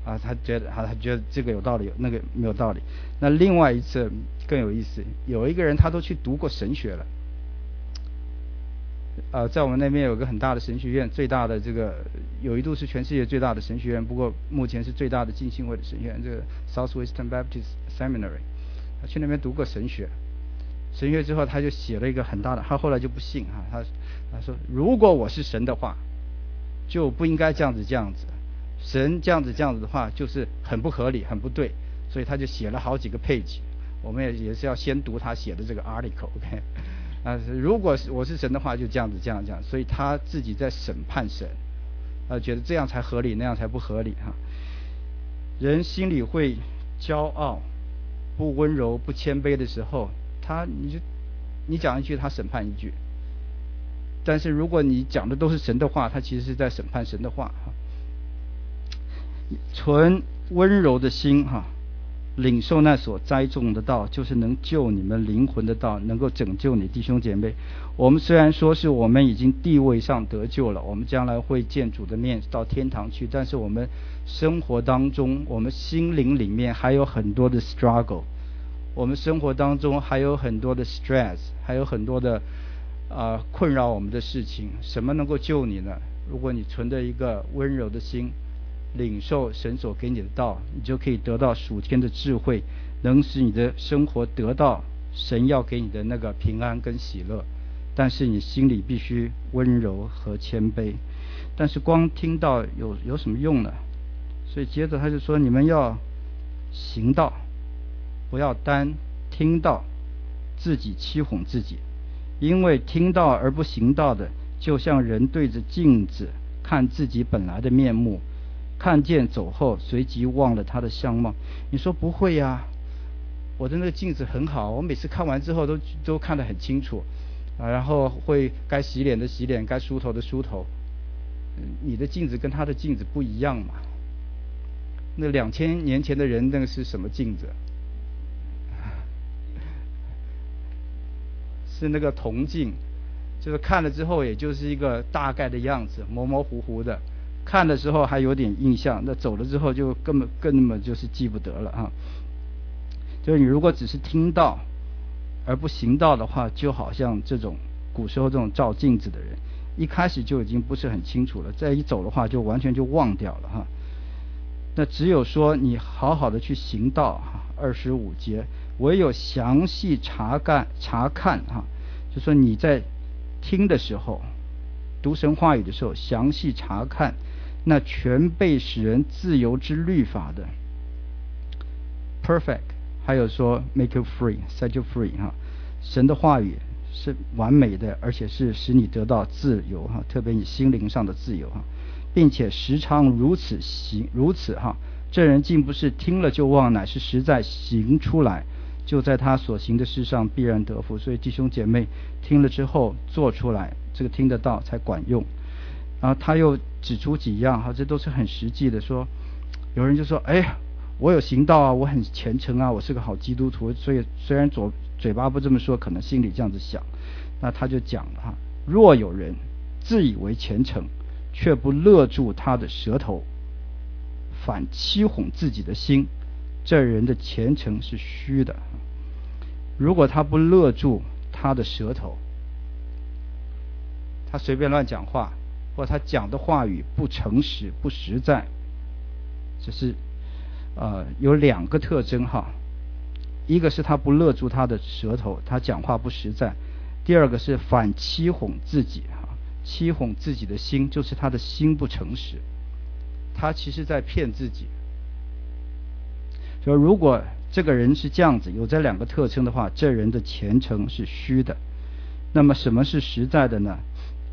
啊，他觉得啊，他觉得这个有道理，那个没有道理。那另外一次更有意思，有一个人他都去读过神学了。呃，在我们那边有个很大的神学院，最大的这个有一度是全世界最大的神学院，不过目前是最大的浸信会的神学院，这个 Southwestern Baptist Seminary。他去那边读过神学，神学之后他就写了一个很大的，他后来就不信哈、啊，他他说如果我是神的话，就不应该这样子这样子，神这样子这样子的话就是很不合理很不对，所以他就写了好几个 page， 我们也也是要先读他写的这个 article，OK。啊，如果是我是神的话，就这样子这样这样，所以他自己在审判神，啊，觉得这样才合理，那样才不合理哈、啊。人心里会骄傲、不温柔、不谦卑的时候，他你就你讲一句，他审判一句。但是如果你讲的都是神的话，他其实是在审判神的话哈、啊。存温柔的心哈。啊领受那所栽种的道，就是能救你们灵魂的道，能够拯救你弟兄姐妹。我们虽然说是我们已经地位上得救了，我们将来会见主的面到天堂去，但是我们生活当中，我们心灵里面还有很多的 struggle， 我们生活当中还有很多的 stress， 还有很多的呃困扰我们的事情。什么能够救你呢？如果你存着一个温柔的心，领受神所给你的道，你就可以得到属天的智慧，能使你的生活得到神要给你的那个平安跟喜乐。但是你心里必须温柔和谦卑。但是光听到有有什么用呢？所以接着他就说，你们要行道，不要单听到自己欺哄自己，因为听到而不行道的，就像人对着镜子看自己本来的面目，看见走后，随即忘了他的相貌。你说不会呀、啊？我的那个镜子很好，我每次看完之后都都看得很清楚啊，然后会该洗脸的洗脸，该梳头的梳头。你的镜子跟他的镜子不一样嘛？那两千年前的人那个是什么镜子？是那个铜镜，就是看了之后也就是一个大概的样子，模模糊糊的。看的时候还有点印象，那走了之后就根本根本就是记不得了啊。就是你如果只是听到而不行道的话，就好像这种古时候这种照镜子的人，一开始就已经不是很清楚了，再一走的话就完全就忘掉了哈。那只有说你好好的去行道哈，二十五节，唯有详细查看查看哈，就说你在听的时候，读神话语的时候，详细查看那全被使人自由之律法的 perfect， 还有说 make you free set you free 哈，神的话语是完美的，而且是使你得到自由哈，特别你心灵上的自由哈，并且时常如此行如此哈，这人竟不是听了就忘，乃是实在行出来，就在他所行的事上必然得福。所以弟兄姐妹听了之后做出来，这个听得到才管用。然后他又指出几样哈，这都是很实际的。说有人就说，哎，我有行道啊，我很虔诚啊，我是个好基督徒，所以虽然左嘴巴不这么说，可能心里这样子想。那他就讲了哈，若有人自以为虔诚，却不勒住他的舌头，反欺哄自己的心，这人的虔诚是虚的。如果他不勒住他的舌头，他随便乱讲话，或他讲的话语不诚实不实在，这是呃有两个特征哈。一个是他不勒住他的舌头，他讲话不实在；第二个是反欺哄自己哈，欺哄自己的心，就是他的心不诚实，他其实在骗自己。说如果这个人是这样子，有这两个特征的话，这人的虔诚是虚的。那么什么是实在的呢？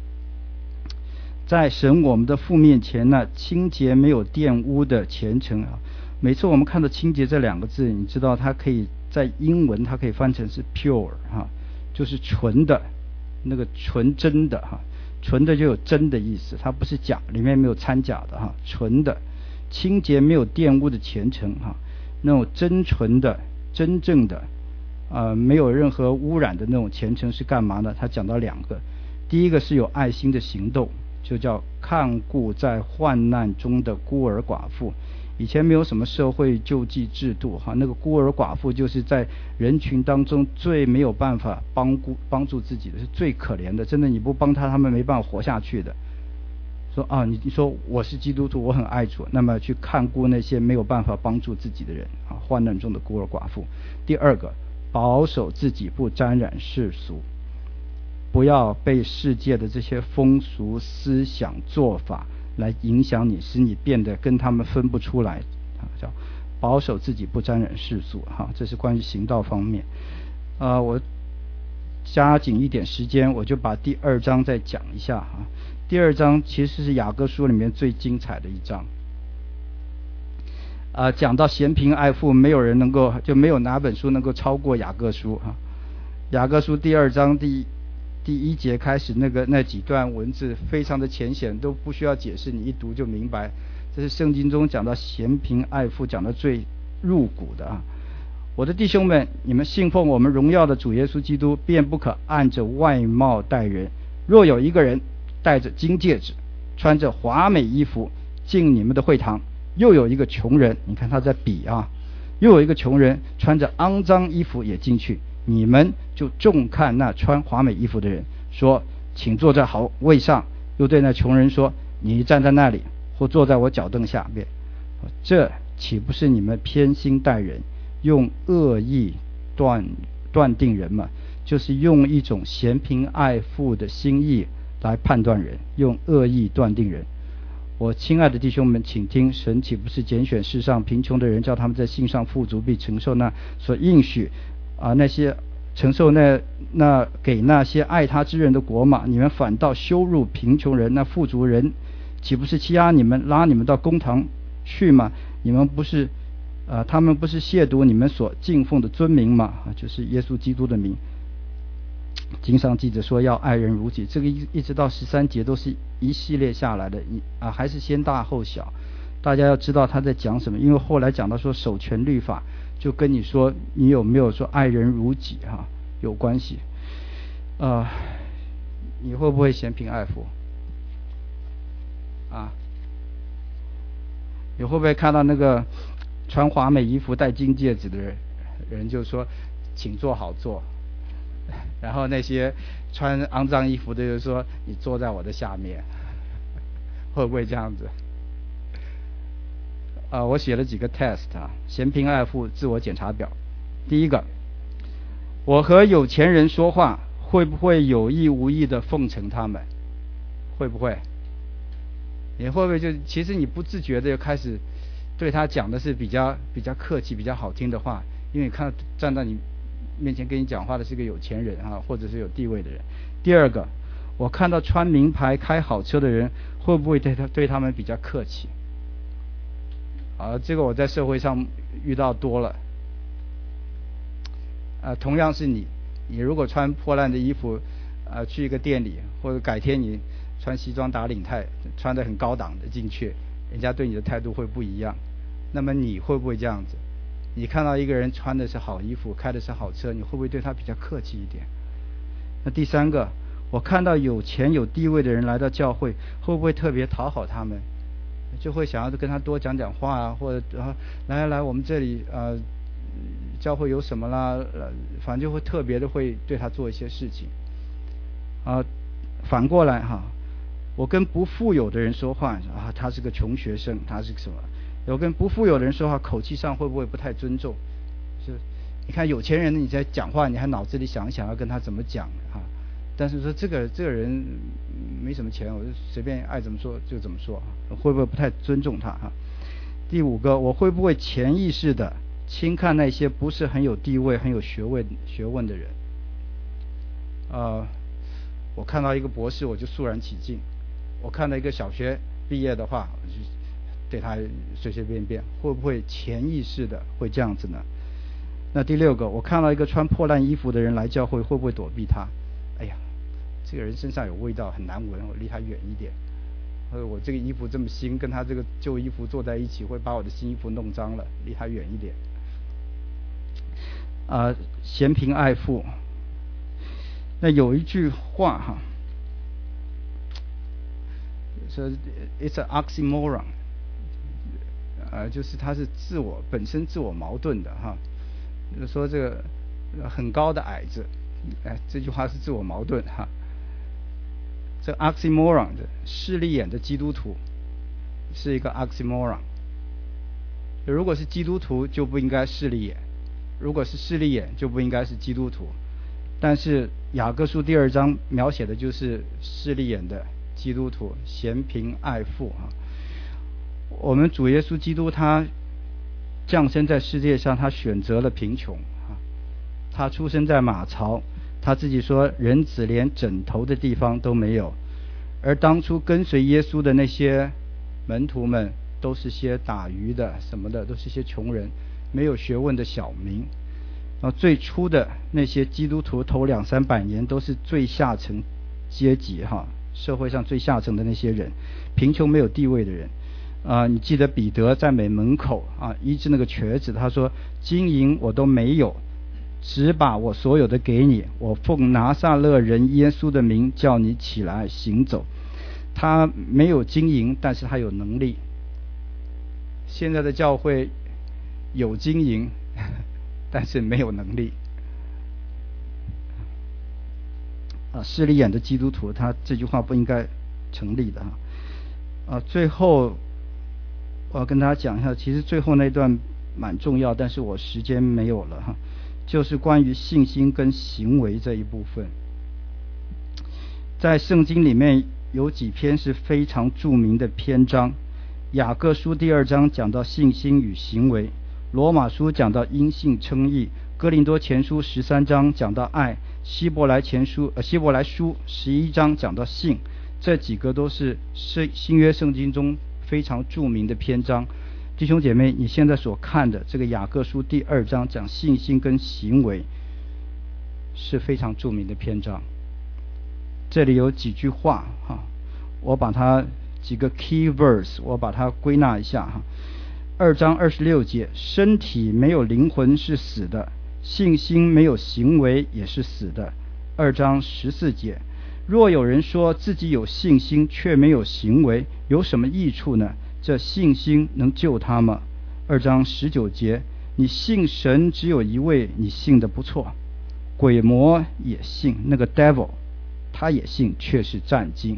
在神我们的父面前呢，清洁没有玷污的虔诚啊。每次我们看到清洁这两个字，你知道它可以在英文它可以翻成是 pure 哈，就是纯的，那个纯真的哈，纯的就有真的意思，它不是假，里面没有掺假的哈，纯的，清洁没有玷污的虔诚哈，那种真纯的、真正的，呃，没有任何污染的那种虔诚是干嘛呢？他讲到两个，第一个是有爱心的行动，就叫看顾在患难中的孤儿寡妇， 以前没有什么社会救济制度哈，那个孤儿寡妇就是在人群当中最没有办法帮助帮助自己的，是最可怜的，真的你不帮他，他们没办法活下去的。说啊，你你说我是基督徒，我很爱主，那么去看顾那些没有办法帮助自己的人啊，患难中的孤儿寡妇。第二个，保守自己不沾染世俗，不要被世界的这些风俗思想做法来影响你，使你变得跟他们分不出来啊，叫保守自己不沾染世俗哈，这是关于行道方面。啊，我加紧一点时间，我就把第二章再讲一下哈。第二章其实是雅各书里面最精彩的一章。啊，讲到嫌贫爱富，没有人能够，就没有哪本书能够超过雅各书哈。雅各书第二章第第一节开始那个那几段文字非常的浅显，都不需要解释，你一读就明白。这是圣经中讲到嫌贫爱富讲的最入骨的啊。我的弟兄们，你们信奉我们荣耀的主耶稣基督，便不可按着外貌待人。若有一个人戴着金戒指，穿着华美衣服进你们的会堂，又有一个穷人，你看他在比啊，又有一个穷人穿着肮脏衣服也进去，你们就重看那穿华美衣服的人，说请坐在好位上，又对那穷人说你站在那里，或坐在我脚凳下面，这岂不是你们偏心待人，用恶意断断定人吗？就是用一种嫌贫爱富的心意来判断人，用恶意断定人。我亲爱的弟兄们，请听，神岂不是拣选世上贫穷的人，叫他们在信上富足，并承受那所应许啊那些承受那那给那些爱他之人的国嘛？你们反倒羞辱贫穷人，那富足人岂不是欺压你们，拉你们到公堂去吗？你们不是啊，他们不是亵渎你们所敬奉的尊名吗？啊，就是耶稣基督的名。经上记着说要爱人如己，这个一一直到十三节都是一系列下来的，啊，还是先大后小。大家要知道他在讲什么，因为后来讲到说守全律法，就跟你说你有没有说爱人如己哈、啊、有关系。呃，你会不会嫌贫爱富？啊，你会不会看到那个穿华美衣服戴金戒指的人，人就说请坐好坐？然后那些穿肮脏衣服的就说你坐在我的下面，会不会这样子？啊，我写了几个 test 啊，嫌贫爱富自我检查表。第一个，我和有钱人说话，会不会有意无意的奉承他们？会不会？你会不会就其实你不自觉的就开始对他讲的是比较比较客气、比较好听的话，因为你看到站在你面前跟你讲话的是个有钱人啊，或者是有地位的人。第二个，我看到穿名牌开好车的人，会不会对他对他们比较客气？啊，这个我在社会上遇到多了。啊，同样是你，你如果穿破烂的衣服，啊，去一个店里，或者改天你穿西装打领带，穿得很高档的进去，人家对你的态度会不一样。那么你会不会这样子？你看到一个人穿的是好衣服，开的是好车，你会不会对他比较客气一点？那第三个，我看到有钱有地位的人来到教会，会不会特别讨好他们？就会想要跟他多讲讲话啊，或者啊，来来来，我们这里呃，教会有什么啦，呃，反正就会特别的会对他做一些事情。啊，反过来哈，我跟不富有的人说话啊，他是个穷学生，他是个什么？有跟不富有的人说话，口气上会不会不太尊重？是，你看有钱人你在讲话，你还脑子里想一想要跟他怎么讲哈、啊。但是说这个这个人没什么钱，我就随便爱怎么说就怎么说，会不会不太尊重他哈、啊？第五个，我会不会潜意识的轻看那些不是很有地位、很有学位学问的人？呃，我看到一个博士，我就肃然起敬；我看到一个小学毕业的话，我就对他随随便便，会不会潜意识的会这样子呢？那第六个，我看到一个穿破烂衣服的人来教会，会不会躲避他？哎呀，这个人身上有味道，很难闻，我离他远一点。或者我这个衣服这么新，跟他这个旧衣服坐在一起，会把我的新衣服弄脏了，离他远一点。啊、呃，嫌贫爱富。那有一句话哈，说 "It's an oxymoron"。 呃，就是它是自我本身自我矛盾的哈，就是说这个很高的矮子，哎，这句话是自我矛盾哈。这 oxymoron 的势利眼的基督徒是一个 oxymoron。如果是基督徒就不应该势利眼，如果是势利眼就不应该是基督徒。但是雅各书第二章描写的就是势利眼的基督徒，嫌贫爱富啊。我们主耶稣基督他降生在世界上，他选择了贫穷啊。他出生在马槽，他自己说人子连枕头的地方都没有。而当初跟随耶稣的那些门徒们都是些打鱼的什么的，都是些穷人，没有学问的小民。然后最初的那些基督徒头两三百年都是最下层阶级哈，社会上最下层的那些人，贫穷没有地位的人啊、呃。你记得彼得在美门口啊医治那个瘸子，他说金银我都没有，只把我所有的给你，我奉拿撒勒人耶稣的名叫你起来行走。他没有金银，但是他有能力。现在的教会有金银但是没有能力啊，势利眼的基督徒，他这句话不应该成立的啊。啊，最后我要跟大家讲一下，其实最后那段蛮重要，但是我时间没有了哈，就是关于信心跟行为这一部分。在圣经里面有几篇是非常著名的篇章，雅各书第二章讲到信心与行为，罗马书讲到因信称义，哥林多前书十三章讲到爱，希伯来前书呃希伯来书十一章讲到信，这几个都是圣新约圣经中非常著名的篇章。弟兄姐妹，你现在所看的这个雅各书第二章讲信心跟行为是非常著名的篇章。这里有几句话哈，我把它几个 key verse 我把它归纳一下哈。二章二十六节，身体没有灵魂是死的，信心没有行为也是死的。二章十四节，若有人说自己有信心却没有行为，有什么益处呢？这信心能救他吗？二章十九节，你信神只有一位，你信得不错，鬼魔也信，那个 devil 他也信，却是战惊。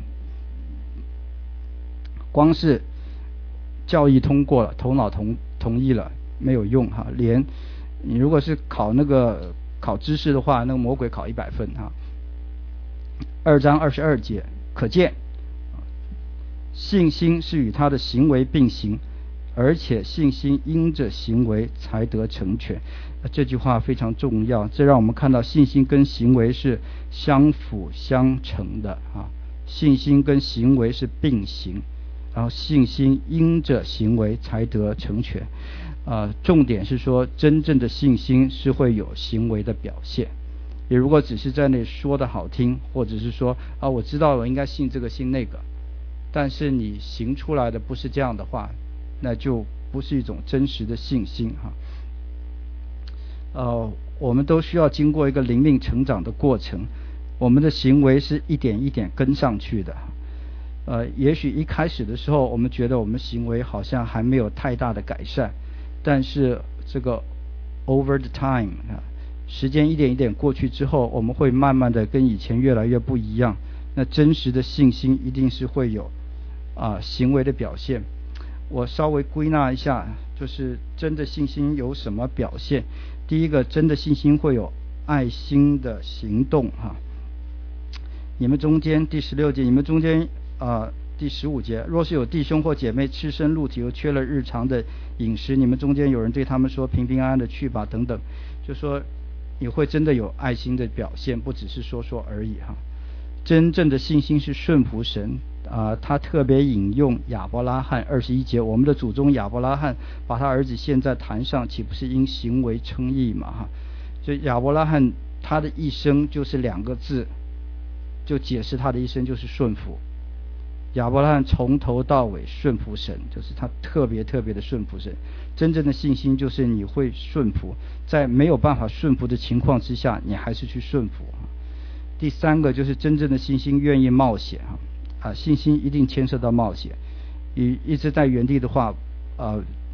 光是教义通过了，头脑同同意了没有用哈，连你如果是考那个考知识的话，那个魔鬼考一百分哈。二章二十二节，可见信心是与他的行为并行，而且信心因着行为才得成全。这句话非常重要，这让我们看到信心跟行为是相辅相成的啊，信心跟行为是并行。然后信心因着行为才得成全，呃，重点是说真正的信心是会有行为的表现。也如果只是在那说的好听，或者是说啊我知道我应该信这个信那个，但是你行出来的不是这样的话，那就不是一种真实的信心哈。呃，我们都需要经过一个灵命成长的过程，我们的行为是一点一点跟上去的。呃，也许一开始的时候，我们觉得我们行为好像还没有太大的改善，但是这个 over the time 啊，时间一点一点过去之后，我们会慢慢的跟以前越来越不一样。那真实的信心一定是会有啊行为的表现。我稍微归纳一下，就是真的信心有什么表现？第一个，真的信心会有爱心的行动哈。你们中间第十六节，你们中间。啊、呃，第十五节，若是有弟兄或姐妹赤身露体，又缺了日常的饮食，你们中间有人对他们说平平安安的去吧等等，就说你会真的有爱心的表现，不只是说说而已哈。真正的信心是顺服神啊、呃，他特别引用亚伯拉罕二十一节，我们的祖宗亚伯拉罕把他儿子献在坛上，岂不是因行为称义嘛哈？所以亚伯拉罕他的一生就是两个字，就解释他的一生就是顺服。亚伯拉罕从头到尾顺服神，就是他特别特别的顺服神。真正的信心就是你会顺服，在没有办法顺服的情况之下，你还是去顺服。第三个就是真正的信心愿意冒险啊，信心一定牵涉到冒险。你一直在原地的话，呃，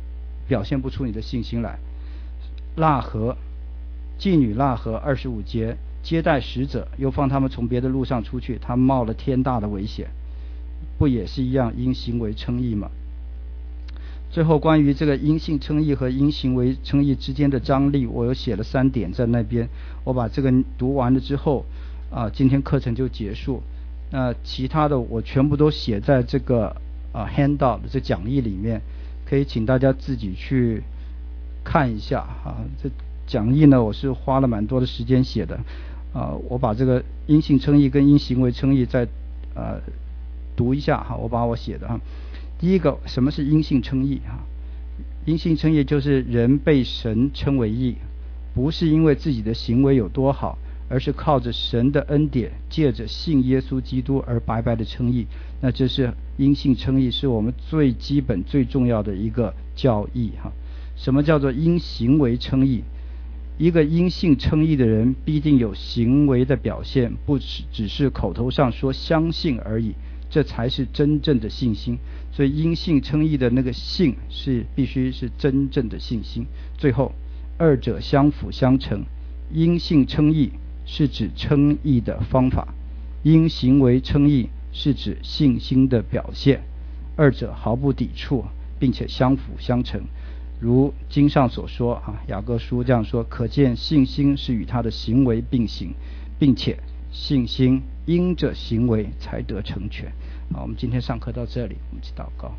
表现不出你的信心来。喇合，妓女喇合二十五节，接待使者，又放他们从别的路上出去，他们冒了天大的危险，不也是一样因行为称义吗？最后关于这个因信称义和因行为称义之间的张力，我有写了三点在那边，我把这个读完了之后啊，今天课程就结束。那其他的我全部都写在这个啊 handout 这讲义里面，可以请大家自己去看一下啊。这讲义呢，我是花了蛮多的时间写的啊。我把这个因信称义跟因行为称义再呃读一下哈，我把我写的哈。第一个，什么是因信称义啊？因信称义就是人被神称为义，不是因为自己的行为有多好，而是靠着神的恩典，借着信耶稣基督而白白的称义。那这是因信称义，是我们最基本最重要的一个教义哈。什么叫做因行为称义？一个因信称义的人必定有行为的表现，不只只是口头上说相信而已，这才是真正的信心。所以因信称义的那个信是必须是真正的信心。最后二者相辅相成，因信称义是指称义的方法，因行为称义是指信心的表现，二者毫不抵触，并且相辅相成。如经上所说啊，雅各书这样说，可见信心是与他的行为并行，并且信心因着行为才得成全。好，我们今天上课到这里，我们去祷告。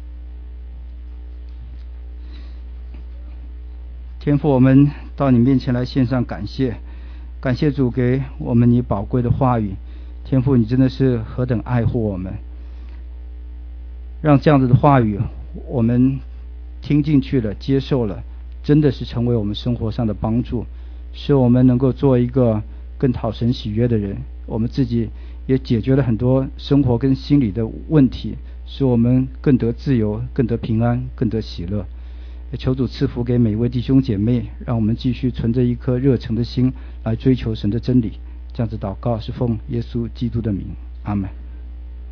天父，我们到你面前来献上感谢，感谢主给我们你宝贵的话语。天父，你真的是何等爱护我们，让这样子的话语我们听进去了，接受了，真的是成为我们生活上的帮助，使我们能够做一个更讨神喜悦的人。我们自己也解决了很多生活跟心理的问题，使我们更得自由，更得平安，更得喜乐。求主赐福给每位弟兄姐妹，让我们继续存着一颗热诚的心来追求神的真理。这样子祷告是奉耶稣基督的名，阿们。